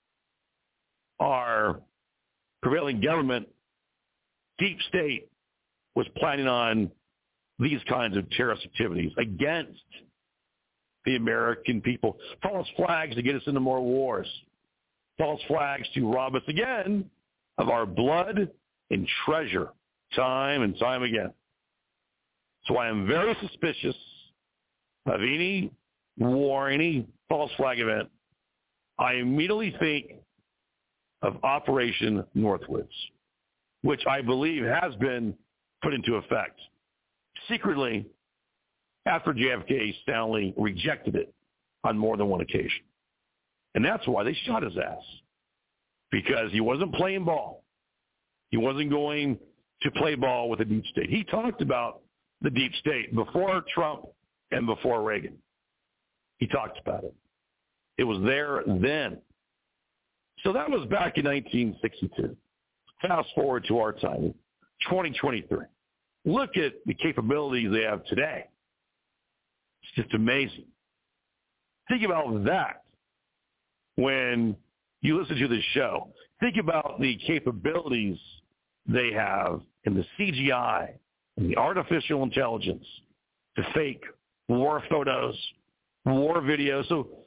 our prevailing government, deep state, was planning on these kinds of terrorist activities against the American people. False flags to get us into more wars. False flags to rob us again of our blood and treasure, time and time again. So I am very suspicious of any war, any false flag event. I immediately think of Operation Northwoods, which I believe has been put into effect secretly after J F K soundly rejected it on more than one occasion. And that's why they shot his ass, because he wasn't playing ball. He wasn't going to play ball with the deep state. He talked about the deep state before Trump and before Reagan. He talked about it. It was there then. So that was back in nineteen sixty-two. Fast forward to our time, twenty twenty-three. Look at the capabilities they have today. It's just amazing. Think about that when you listen to this show. Think about the capabilities they have in the C G I and the artificial intelligence to fake war photos, war videos. So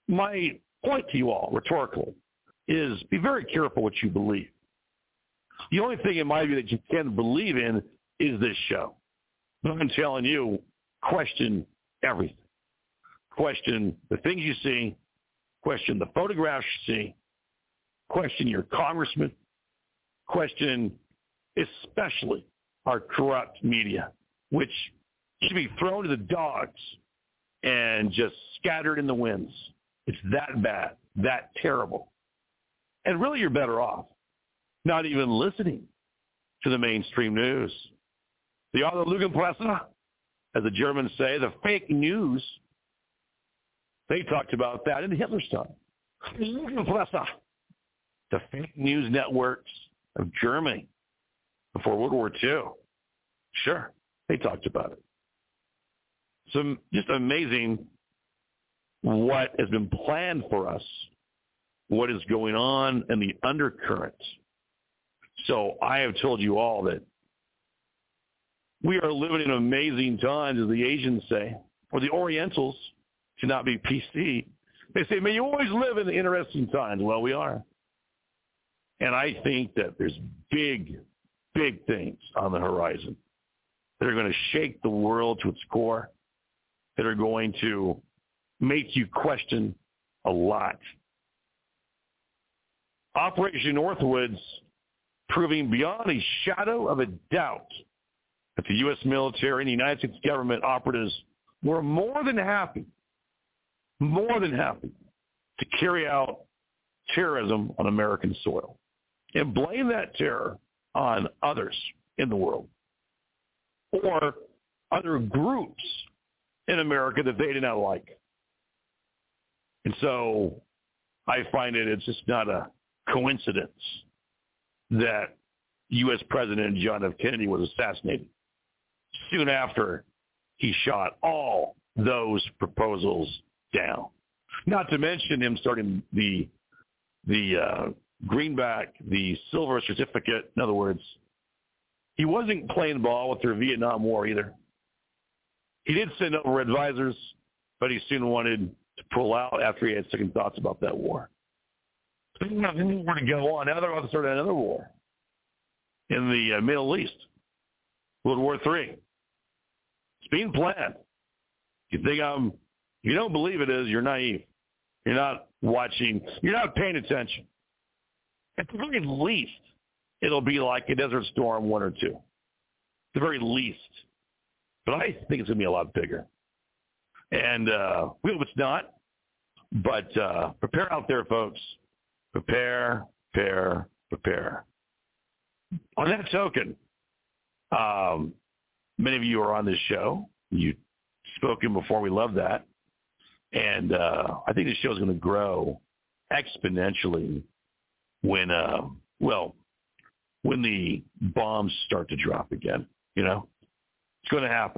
my point to you all, rhetorically, is be very careful what you believe. The only thing in my view that you can believe in is this show. But I'm telling you, question everything. Question the things you see. Question the photographs you see. Question your congressman. Question especially our corrupt media, which should be thrown to the dogs and just scattered in the winds. It's that bad, that terrible. And really you're better off not even listening to the mainstream news. The other Lügenpresse, as the Germans say, the fake news, they talked about that in Hitler's time. Lügenpresse, the fake news networks of Germany before World War Two. Sure, they talked about it. So just amazing what has been planned for us, what is going on in the undercurrent. So I have told you all that we are living in amazing times, as the Asians say, or the Orientals, to not be P C. They say, may you always live in the interesting times. Well, we are. And I think that there's big, big things on the horizon that are going to shake the world to its core, that are going to make you question a lot. Operation Northwoods proving beyond a shadow of a doubt that the U S military and the United States government operatives were more than happy, more than happy to carry out terrorism on American soil and blame that terror on others in the world or other groups in America that they did not like. And so I find it, it's just not a coincidence that U S President John F. Kennedy was assassinated soon after he shot all those proposals down. Not to mention him starting the the uh, greenback, the silver certificate. In other words, he wasn't playing ball with the Vietnam War either. He did send over advisors, but he soon wanted to pull out after he had second thoughts about that war. So he didn't know where to go on. Now they're about to start another war in the uh, Middle East, World War Three. It's being planned. You think I'm? You don't believe it is? You're naive. You're not watching. You're not paying attention. At the very least, it'll be like a Desert Storm one or two. At the very least. But I think it's going to be a lot bigger. And uh, we hope it's not. But uh, prepare out there, folks. Prepare, prepare, prepare. On that token, um, many of you are on this show. You've spoken before. We love that. And uh, I think this show is going to grow exponentially when, uh, well, when the bombs start to drop again. You know, it's going to happen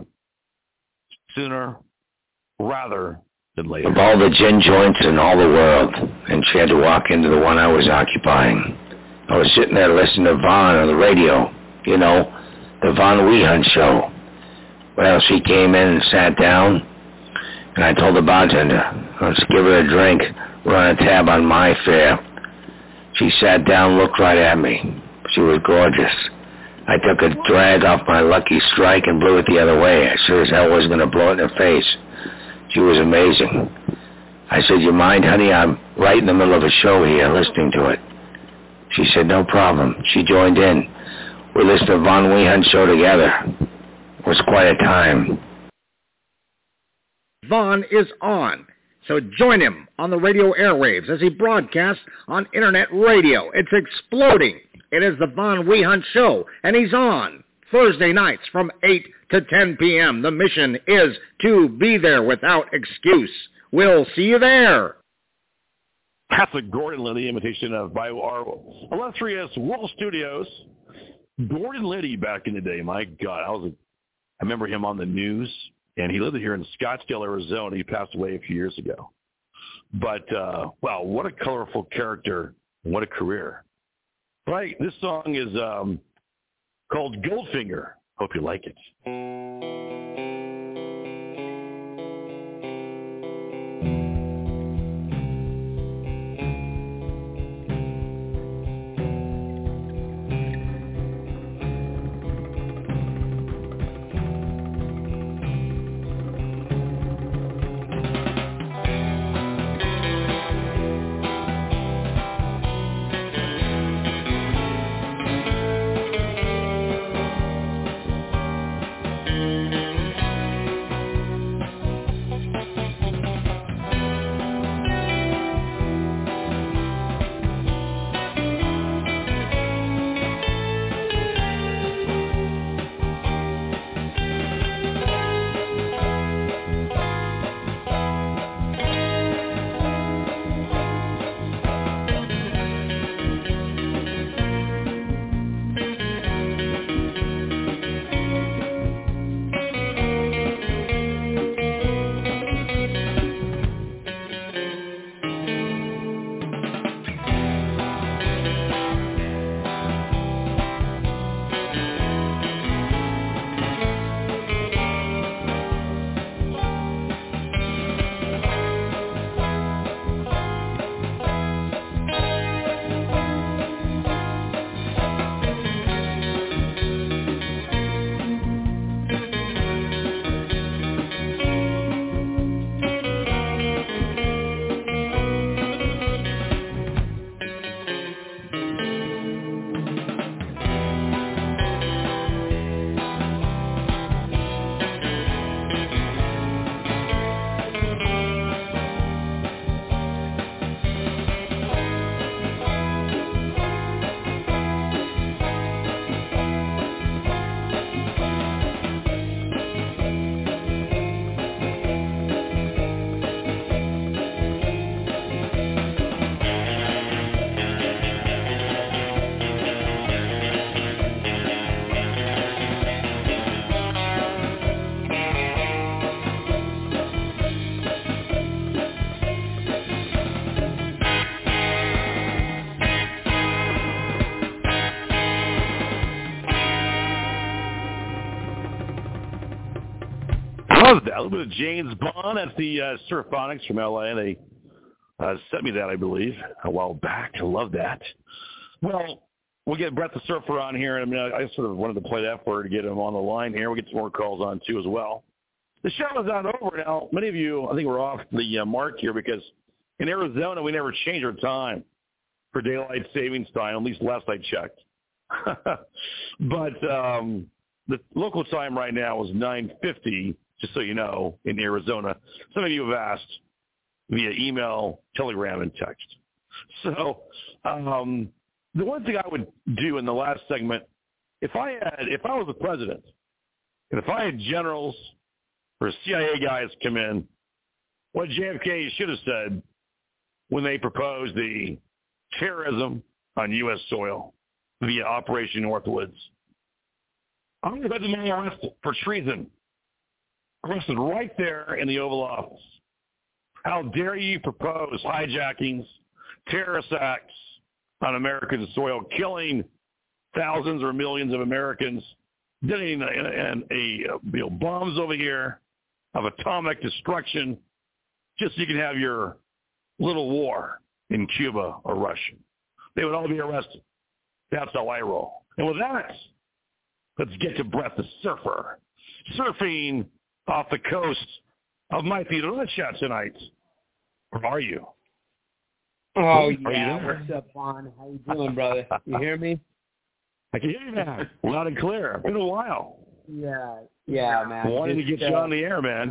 sooner rather than later. Of all the gin joints in all the world, and she had to walk into the one I was occupying. I was sitting there listening to Vaughn on the radio, you know, the Von Wehunt show. Well, she came in and sat down, and I told the bartender, let's give her a drink, run a tab on my fare. She sat down, looked right at me. She was gorgeous. I took a drag off my Lucky Strike and blew it the other way. I sure as hell was going to blow it in her face. She was amazing. I said, you mind, honey? I'm right in the middle of a show here listening to it. She said, no problem. She joined in. We listened to Von Wehunt show together. It was quite a time. Vaughn is on. So join him on the radio airwaves as he broadcasts on internet radio. It's exploding. It is the Von Wehunt Show, and he's on Thursday nights from eight to ten p.m. The mission is to be there without excuse. We'll see you there. That's a Gordon Liddy imitation of by our illustrious World Studios. Gordon Liddy back in the day, my God, I was a, I remember him on the news, and he lived here in Scottsdale, Arizona. He passed away a few years ago. But, uh, wow, what a colorful character, what a career. Right, this song is um, called Goldfinger. Hope you like it. a little bit of James Bond. That's the uh, Surfonics from L A. They uh, sent me that, I believe, a while back. I love that. Well, we'll get Brett the Surfer on here. I mean, I, I sort of wanted to play that for to get him on the line here. We'll get some more calls on, too, as well. The show is not over now. Many of you, I think we're off the uh, mark here because in Arizona, we never change our time for daylight savings time, at least last I checked. But um, the local time right now is nine fifty, just so you know, in Arizona. Some of you have asked via email, telegram, and text. So um, the one thing I would do in the last segment, if I had, if I was the president, and if I had generals or C I A guys come in, what J F K should have said when they proposed the terrorism on U S soil via Operation Northwoods. I'm going to bet the man arrested for treason. Arrested right there in the Oval Office. How dare you propose hijackings, terrorist acts on American soil, killing thousands or millions of Americans, detonating and a, you know, bombs over here of atomic destruction, just so you can have your little war in Cuba or Russia. They would all be arrested. That's how I roll. And with that, let's get to Brett the Surfer, surfing off the coast of Mighty Russia tonight. Where are you? Oh, are yeah. You What's up, Vaughn? How you doing, brother? You hear me? I can hear you now. Loud and clear. It's been a while. Yeah, yeah, man. Wanted to Just, get you uh, on the air, man.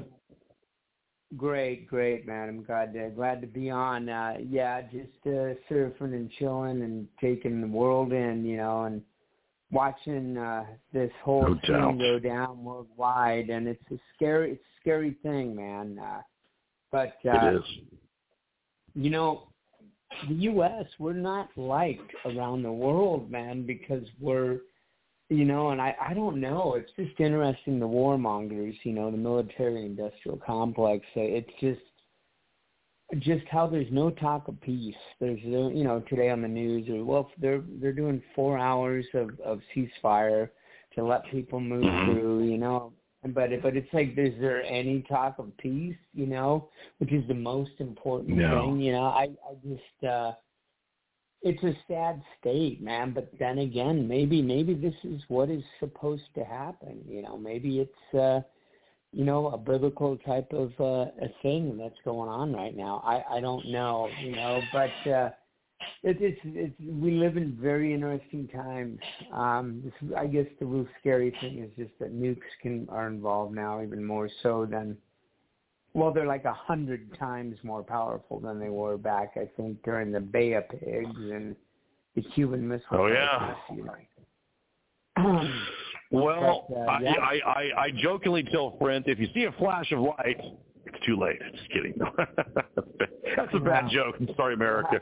Great, great, man. I'm glad to glad to be on. Uh, yeah, just uh, surfing and chilling and taking the world in, you know, and watching uh, this whole No thing doubt. go down worldwide. And it's a scary, it's a scary thing, man. Uh, but uh, It is. You know, the U S, we're not liked around the world, man, because we're, you know, and I, I don't know. It's just interesting, the warmongers, you know, the military-industrial complex. It's just just how there's no talk of peace. There's, no, you know, today on the news, well, they're they're doing four hours of, of ceasefire to let people move Mm-hmm. through, you know. But but it's like, is there any talk of peace, you know, which is the most important No. thing, you know. I, I just, uh, it's a sad state, man. But then again, maybe maybe this is what is supposed to happen, you know. Maybe it's, uh, you know, a biblical type of uh, a thing that's going on right now. I, I don't know, you know, but uh, it, it's it's we live in very interesting times. Um, this, I guess the real scary thing is just that nukes can are involved now, even more so than. Well, they're like a hundred times more powerful than they were back, I think, during the Bay of Pigs and the Cuban Missile Oh, yeah. Crisis, you know. Well, But, uh, yeah. I, I, I, I jokingly tell Brent, if you see a flash of light, it's too late. Just kidding. That's a bad Yeah. joke. I'm sorry, America.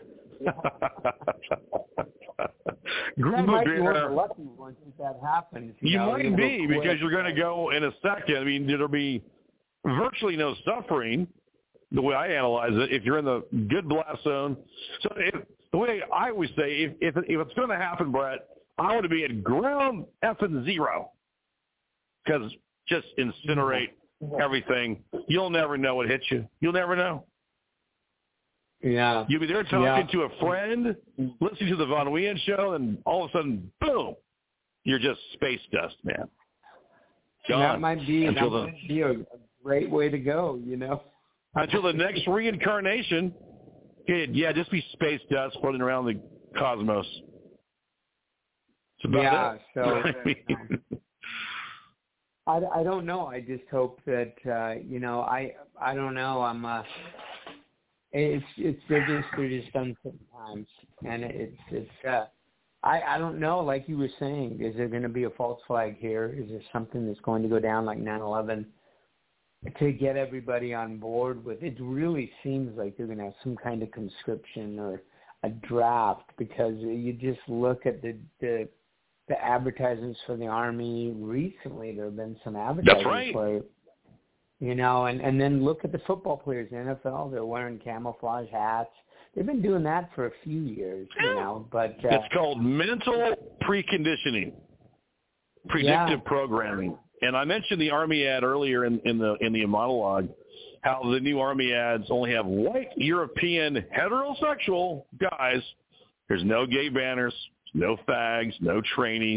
That Group might of be one of beer. the lucky ones if that happens. You, You know, might you're be, gonna go because quick. you're going to go in a second. I mean, there'll be virtually no suffering, the way I analyze it, if you're in the good blast zone. So if, the way I always say, if, if, if it's going to happen, Brett, I want to be at ground effing zero, because just incinerate everything. You'll never know what hits you. You'll never know. Yeah. You'll be there talking Yeah. to a friend, listening to the Von Wehan show, and all of a sudden, boom, you're just space dust, man. Gone. That might be that until the, might be a, a great way to go, you know. until the next reincarnation. Yeah, just be space dust floating around the cosmos. That's about Yeah, it. so I mean, I, I don't know. I just hope that uh, you know, I I don't know. I'm uh it's it's they're just they're just uncertain times, and it's it's uh I I don't know. Like you were saying, is there going to be a false flag here? Is there something that's going to go down like nine eleven to get everybody on board with? It really seems like they're going to have some kind of conscription or a draft, because you just look at the the the advertisements for the Army recently. There have been some advertisements right. where, you know, and, and then look at the football players in the N F L. They're wearing camouflage hats. They've been doing that for a few years, you know. But uh, it's called mental preconditioning, predictive Yeah. programming. And I mentioned the Army ad earlier in, in the in the monologue, how the new Army ads only have white European heterosexual guys. There's no gay banners, no fags, no trainees,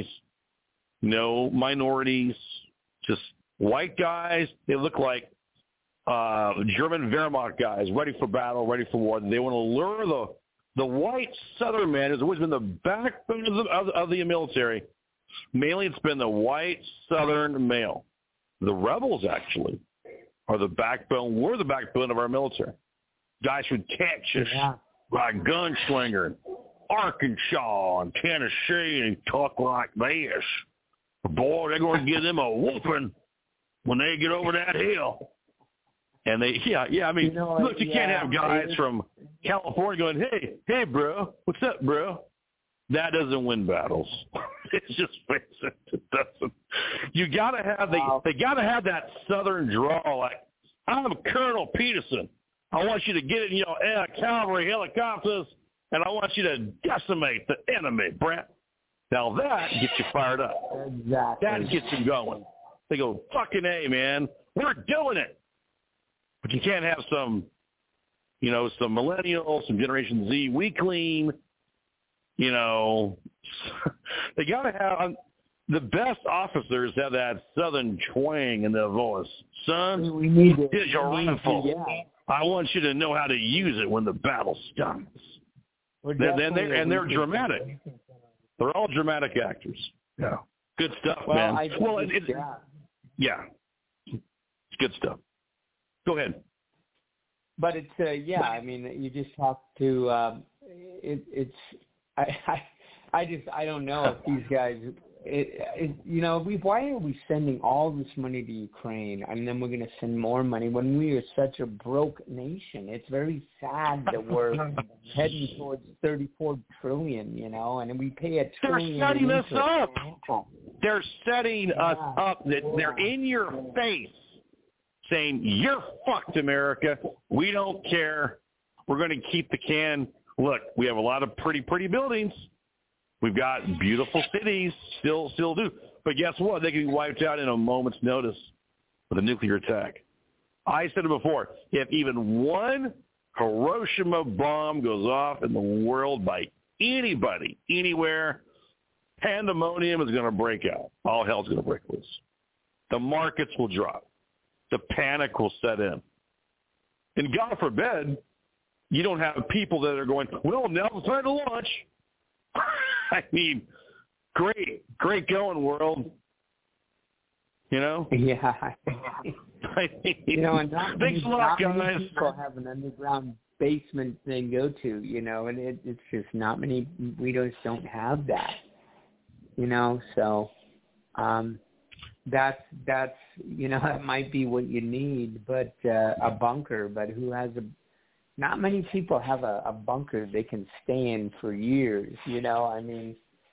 no minorities, just white guys. They look like uh, German Wehrmacht guys, ready for battle, ready for war. They want to lure the the white Southern man who's always been the backbone of the, of, of the military. Mainly it's been the white Southern male. The rebels, actually, are the backbone. We're the backbone of our military. Guys from Texas, yeah. like Gunslinger, Arkansas, and Tennessee, and talk like this. Boy, they're going to give them a whooping when they get over that hill. And they, yeah, yeah, I mean, you know, look, you yeah, can't have guys from California going, hey, hey, bro, what's up, bro? That doesn't win battles. It's just it doesn't. You gotta have the wow. they gotta have that Southern drawl. Like, I'm Colonel Peterson. I want you to get in, you know, cavalry helicopters, and I want you to decimate the enemy, Brent. Now that gets you fired up. Exactly. That gets them going. They go, fucking A, man, we're doing it. But you can't have some, you know, some millennials, some Generation Z weakling. You know, they got to have the best officers have that Southern twang in their voice. Son, we need it. Here's your rifle. Yeah. I want you to know how to use it when the battle starts. Then they and they're dramatic. They're all dramatic actors. Yeah, good stuff, well, man. I, well, it, it, yeah. yeah, it's good stuff. Go ahead. But it's uh, yeah. I mean, you just have to. Um, it, it's. I, I I just I don't know if these guys, it, it, you know, we why are we sending all this money to Ukraine and then we're going to send more money when we are such a broke nation? It's very sad that we're heading towards thirty-four trillion, you know, and we pay a trillion. They're setting us up. up. They're setting yeah. us up. That they're in your face, saying you're fucked, America. We don't care. We're going to keep the can. Look, we have a lot of pretty, pretty buildings. We've got beautiful cities, still still do. But guess what? They can be wiped out in a moment's notice with a nuclear attack. I said it before. If even one Hiroshima bomb goes off in the world by anybody, anywhere, pandemonium is going to break out. All hell's going to break loose. The markets will drop. The panic will set in. And God forbid, you don't have people that are going, well, now's the time to launch. I mean, great, great going, world. You know? Yeah. I mean, you know, and not thanks many, a lot, not many guys. people have an underground basement they go to, you know, and it, it's just not many, we just don't have that, you know, so um, that's, that's, you know, that might be what you need, but uh, a bunker, but who has a, not many people have a, a bunker they can stay in for years, you know, I mean,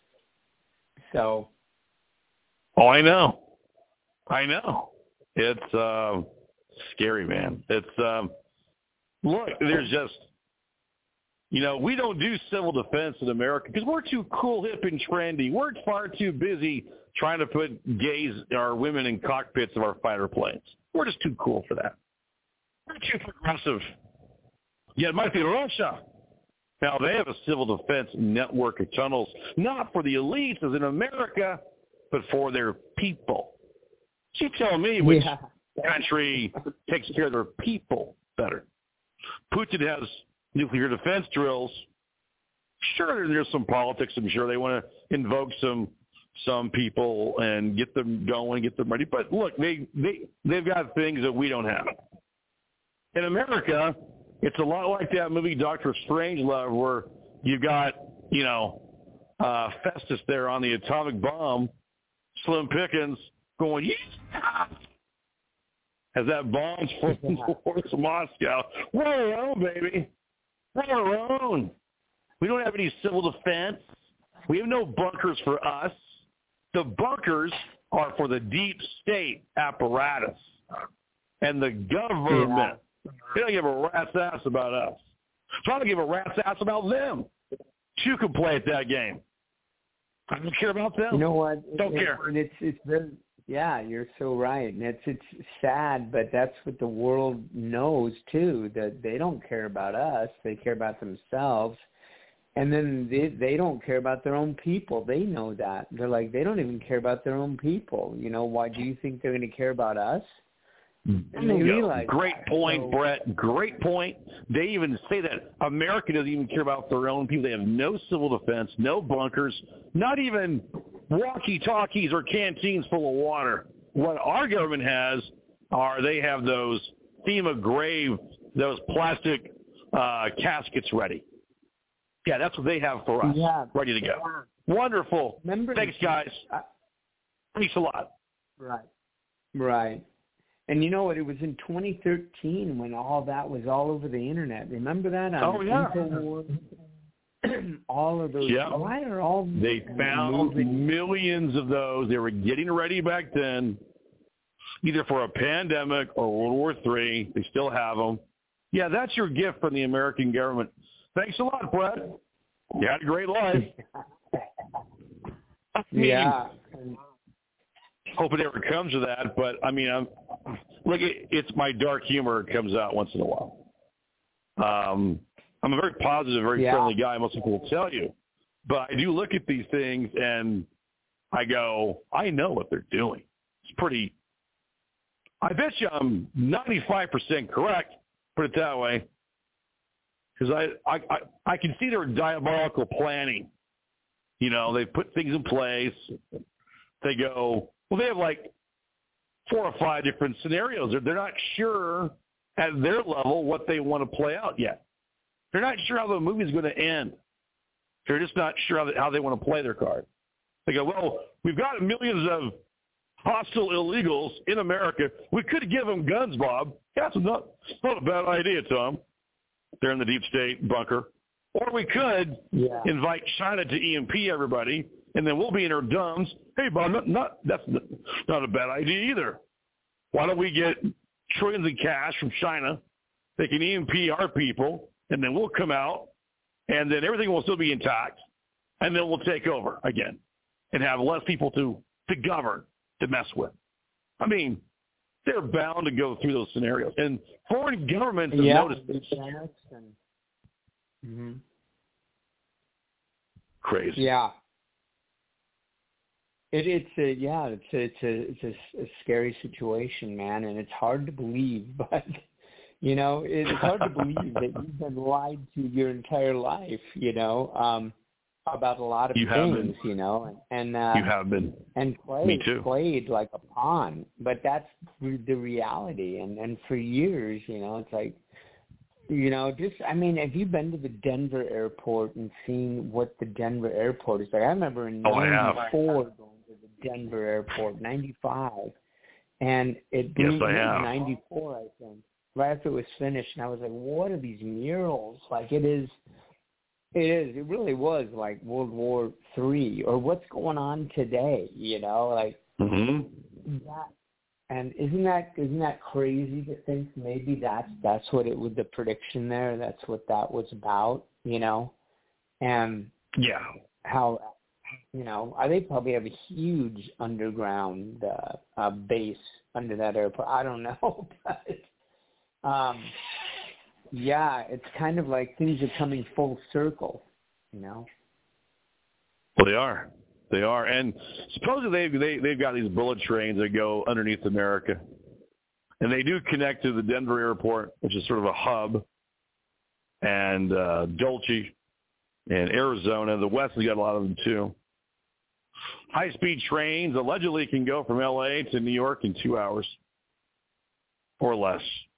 so. Oh, I know. I know. It's uh, scary, man. It's, um, look, there's just, you know, we don't do civil defense in America because we're too cool, hip, and trendy. We're far too busy trying to put gays or women in cockpits of our fighter planes. We're just too cool for that. We're too progressive. Yeah, it might be Russia. Now, they have a civil defense network of tunnels, not for the elites as in America, but for their people. So you tell me which yeah. country takes care of their people better. Putin has nuclear defense drills. Sure, there's some politics. I'm sure they want to invoke some some people and get them going, get them ready. But look, they, they, they've got things that we don't have. In America, it's a lot like that movie Doctor Strangelove where you've got, you know, uh, Festus there on the atomic bomb, Slim Pickens going, yeah, as that bomb's flying towards Moscow. We're our own, baby. We're our own. We don't have any civil defense. We have no bunkers for us. The bunkers are for the deep state apparatus and the government. Yeah. They don't give a rat's ass about us. So I don't give a rat's ass about them. You can play at that game. I don't care about them. You know what? Don't it, care. And it's it's very Yeah, you're so right. And it's it's sad, but that's what the world knows too, that they don't care about us. They care about themselves. And then they they don't care about their own people. They know that. They're like, they don't even care about their own people. You know, why do you think they're going to care about us? And they realize Great that. point, So, Brett. Great point. They even say that America doesn't even care about their own people. They have no civil defense, no bunkers, not even walkie-talkies or canteens full of water. What our government has are they have those FEMA grave, those plastic uh, caskets ready. Yeah, that's what they have for us, yeah, ready to go. Wonderful. Remember, Thanks, guys. I, Thanks a lot. Right. Right. And you know what? It was in twenty thirteen when all that was all over the internet. Remember that? On Oh, yeah. InfoWars, all of those. Yeah. Why are all They found moving? millions of those. They were getting ready back then, either for a pandemic or World War Three. They still have them. Yeah, that's your gift from the American government. Thanks a lot, Brett. You had a great life. I mean, Yeah. hope it ever comes to that, but I mean, I'm look, it, it's my dark humor comes out once in a while. Um, I'm a very positive, very Yeah. friendly guy. Most people will tell you, but I do look at these things and I go, I know what they're doing. It's pretty. I bet you I'm ninety-five percent correct. Put it that way, because I, I I I can see their diabolical planning. You know, they put things in place. They go, well, they have like four or five different scenarios. They're, they're not sure at their level what they want to play out yet. They're not sure how the movie's going to end. They're just not sure how they, how they want to play their card. They go, well, we've got millions of hostile illegals in America. We could give them guns, Bob. That's not, not a bad idea, Tom. They're in the deep state bunker. Or we could Yeah. invite China to E M P everybody, and then we'll be in our dumbs. Hey, Bob, not, not, that's not a bad idea either. Why don't we get trillions of cash from China? They can E M P our people, and then we'll come out, and then everything will still be intact, and then we'll take over again and have less people to, to govern, to mess with. I mean, they're bound to go through those scenarios. And foreign governments have Yeah. noticed this. Mm-hmm. Crazy. Yeah. It, it's a yeah, it's a, it's a it's a, a scary situation, man, and it's hard to believe, but you know, it's hard to believe that you've been lied to your entire life, you know, um, about a lot of You have things, been. you know, and, and uh, You have been. and played Me too. played like a pawn, but that's the reality, and and for years, you know, it's like. You know, just, I mean, have you been to the Denver airport and seen what the Denver airport is like? I remember in Oh, I have. ninety-four going to the Denver airport, ninety-five, and it Yes, blew I me have. ninety-four, I think, right after it was finished, and I was like, what are these murals? Like, it is, it is, it really was like World War Three, or what's going on today, you know, like, Mm-hmm. that. And isn't that isn't that crazy to think maybe that's that's what it was, the prediction there, that's what that was about, you know? And Yeah. how, you know, they probably have a huge underground uh, uh, base under that airport. I don't know, but um, yeah, it's kind of like things are coming full circle, you know? Well, they are. They are. And supposedly they, they, they've got these bullet trains that go underneath America. And they do connect to the Denver airport, which is sort of a hub, and uh, Dulce and Arizona. The West has got a lot of them, too. High-speed trains allegedly can go from L A to New York in two hours or less.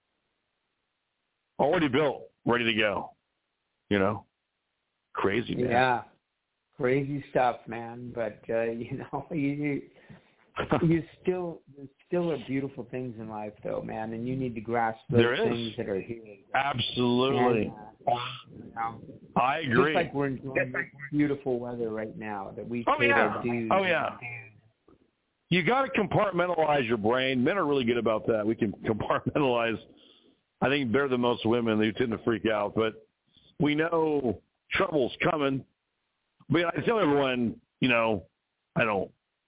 Already built, ready to go. You know? Crazy, man. Yeah. Crazy stuff, man. But uh, you know, you, you you still there's still are beautiful things in life, though, man, and you need to grasp those There is. things that are here. Absolutely. And, uh, you know, I agree. just like we're enjoying this beautiful weather right now, that we Oh, paid yeah. our dues. Oh, yeah. You got to compartmentalize your brain. Men are really good about that. We can compartmentalize. I think better than most women. They tend to freak out, but we know trouble's coming. But I tell everyone, you know, I don't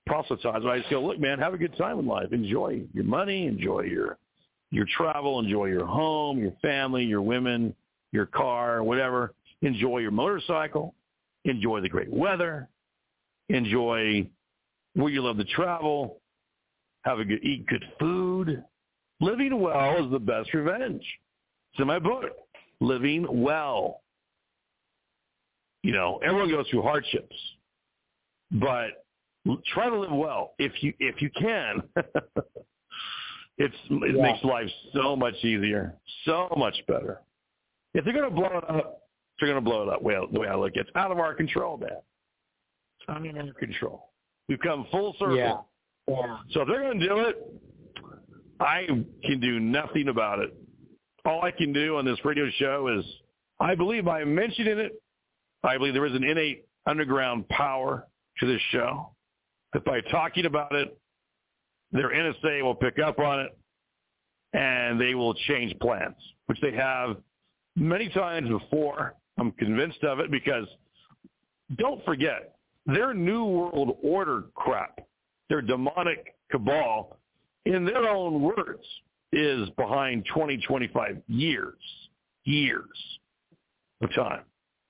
proselytize. I just go, look, man, have a good time in life. Enjoy your money. Enjoy your your travel. Enjoy your home, your family, your women, your car, whatever. Enjoy your motorcycle. Enjoy the great weather. Enjoy where you love to travel. Have a good, eat good food. Living well is the best revenge. It's in my book. Living well. You know, everyone goes through hardships, but try to live well if you if you can. it's it yeah. makes life so much easier, so much better. If they're going to blow it up, they're going to blow it up. Well, the way I look at it, it's out of our control, man. It's out of our control. We've come full circle. Yeah. Yeah. So if they're going to do it, I can do nothing about it. All I can do on this radio show is, I believe I mentioned in it, I believe there is an innate underground power to this show. That by talking about it, their N S A will pick up on it, and they will change plans, which they have many times before. I'm convinced of it because don't forget, their New World Order crap, their demonic cabal, in their own words, is behind twenty, twenty-five years, years of time.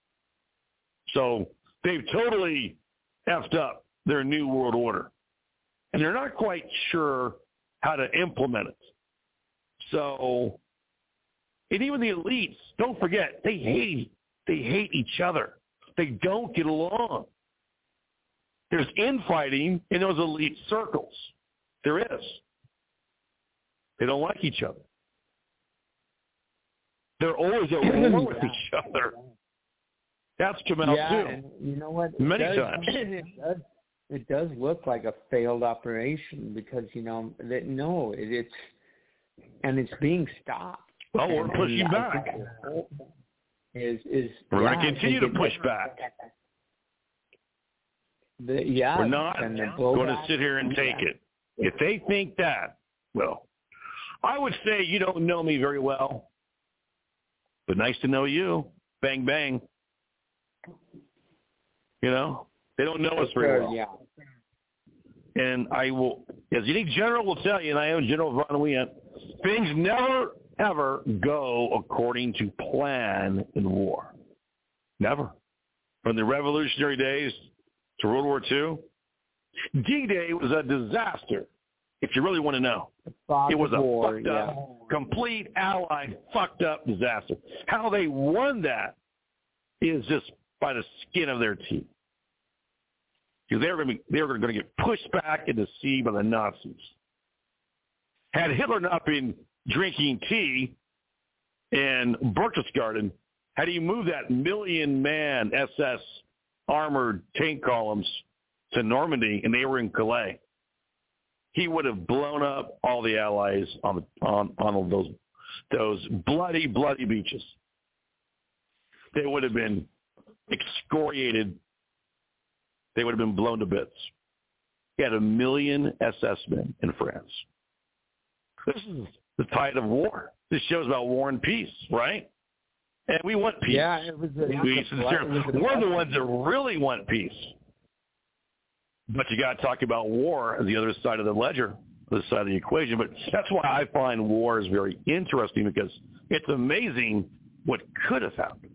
So they've totally effed up their New World Order, and they're not quite sure how to implement it. So, and even the elites, don't forget, they hate, they hate each other. They don't get along. There's infighting in those elite circles. There is. They don't like each other. They're always at war with each other. That's come out yeah, too. And you know what? It Many does, times. It does, it does look like a failed operation because, you know, that no, it, it's, and it's being stopped. Well, we're and, pushing and back. Is, is, We're yeah, going to continue to it, push back. The, yeah, We're not and the going to blowback, sit here and take yeah. it. If they think that, well, I would say you don't know me very well, but nice to know you. Bang, bang. You know, they don't know us very well. Yeah. And I will, as any general will tell you, and I am General Von Weehunt, things never, ever go according to plan in war. Never. From the Revolutionary days to World War Two, D-Day was a disaster, if you really want to know. It was a war, fucked up, yeah. complete Allied fucked up disaster. How they won that is just by the skin of their teeth. Because they were going to they were going to get pushed back into sea by the Nazis. Had Hitler not been drinking tea in Berchtesgaden, had he moved that million-man S S armored tank columns to Normandy and they were in Calais, he would have blown up all the Allies on on on those those bloody, bloody beaches. They would have been excoriated. They would have been blown to bits. He had a million S S men in France. This is the tide of war. This show's about war and peace, right? And we want peace. Yeah, it was. A, we it was sincere. a, We're the ones that really want peace. But you got to talk about war as the other side of the ledger, the other side of the equation. But that's why I find war is very interesting because it's amazing what could have happened.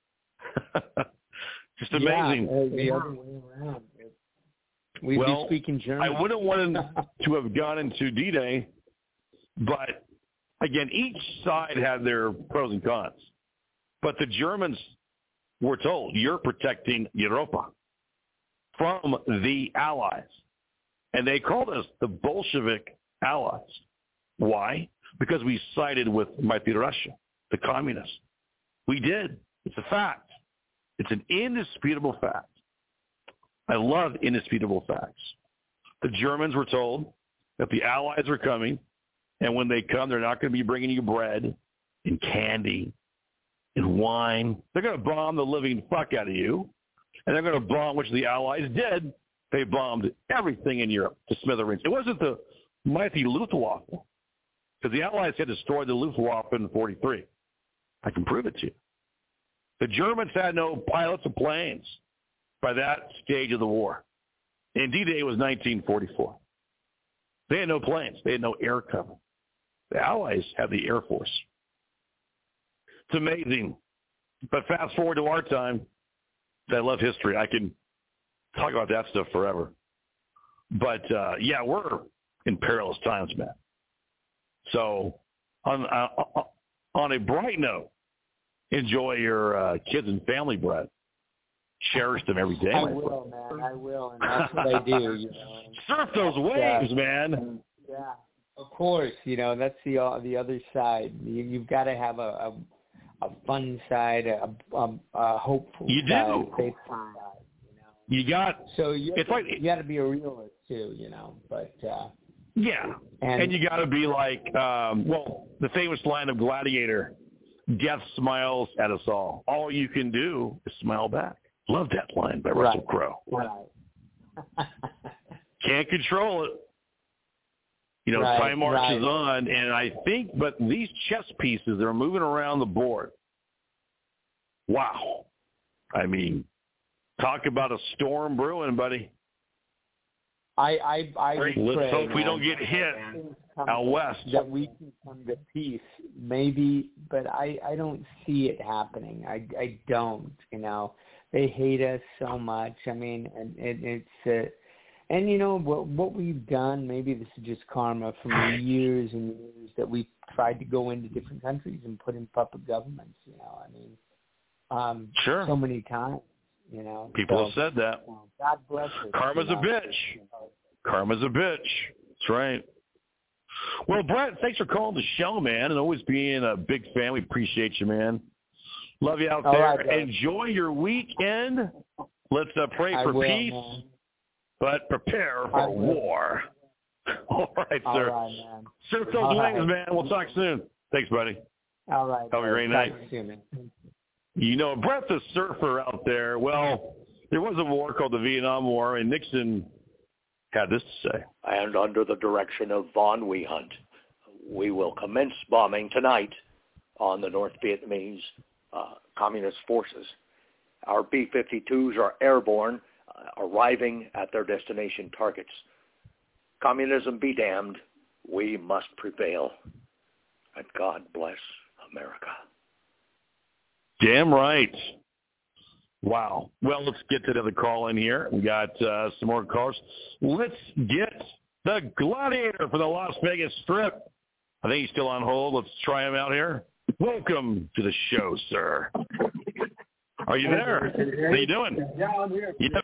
Just amazing. Yeah, uh, the other way around. We'd well, be speaking German. I wouldn't want to have gone into D-Day, but again, each side had their pros and cons. But the Germans were told, you're protecting Europa from the Allies. And they called us the Bolshevik Allies. Why? Because we sided with Mighty Russia, the communists. We did. It's a fact. It's an indisputable fact. I love indisputable facts. The Germans were told that the Allies are coming, and when they come, they're not going to be bringing you bread and candy and wine. They're going to bomb the living fuck out of you, and they're going to bomb, which the Allies did. They bombed everything in Europe to smithereens. It wasn't the mighty Luftwaffe, because the Allies had destroyed the Luftwaffe in forty-three. I can prove it to you. The Germans had no pilots of planes by that stage of the war. And D-Day was nineteen forty-four. They had no planes. They had no air cover. The Allies had the Air Force. It's amazing. But fast forward to our time, I love history. I can talk about that stuff forever. But, uh, yeah, we're in perilous times, man. So on, uh, on a bright note, enjoy your uh, kids and family bread. Cherish them every day. I will, man. I will, and that's what I do. You know. Surf those waves, uh, man. Yeah, of course. You know, that's the uh, the other side. You, you've got to have a, a a fun side, a, a, a hopeful you side, do. a faithful side. You know. You got. So you it's have, like you got to be a realist too. You know, but. Uh, yeah, and, and you got to be like, um, well, the famous line of Gladiator: "Death smiles at us all. All you can do is smile back." Love that line by right. Russell Crowe. Right. Can't control it. You know, right, time marches right. on, and I think, but these chess pieces, they're moving around the board. Wow. I mean, talk about a storm brewing, buddy. I I, I would Let's pray, hope man, we don't get hit out west. That we can come to peace, maybe, but I, I don't see it happening. I, I don't, you know. They hate us so much. I mean, and it, it's, uh, and you know, what, what we've done, maybe this is just karma from the years and years that we've tried to go into different countries and put in puppet governments, you know. I mean, um, sure. so many times, you know. People so, have said that. You know, God bless us. Karma's you know, a bitch. you know. Karma's a bitch. That's right. Well, Brett, thanks for calling the show, man, and always being a big fan. We appreciate you, man. Love you out All there. right, enjoy your weekend. Let's uh, pray I for will, peace, man. but prepare for war. All right, All sir. right, man. Surf those All wings, right. man. We'll talk soon. Thanks, buddy. All right. Have a great night. Talk to you, man. You know, Brett the surfer out there, well, there was a war called the Vietnam War, and Nixon had this to say. And under the direction of von Wehunt, we will commence bombing tonight on the North Vietnamese uh, communist forces. Our B fifty-twos are airborne, uh, arriving at their destination targets. Communism be damned, we must prevail. And God bless America. Damn right. Wow. Well, let's get to the other call in here. We got uh, some more calls. Let's get the Gladiator for the Las Vegas Strip. I think he's still on hold. Let's try him out here. Welcome to the show, sir. Are you there? How you doing? Yeah, I'm here. Yep.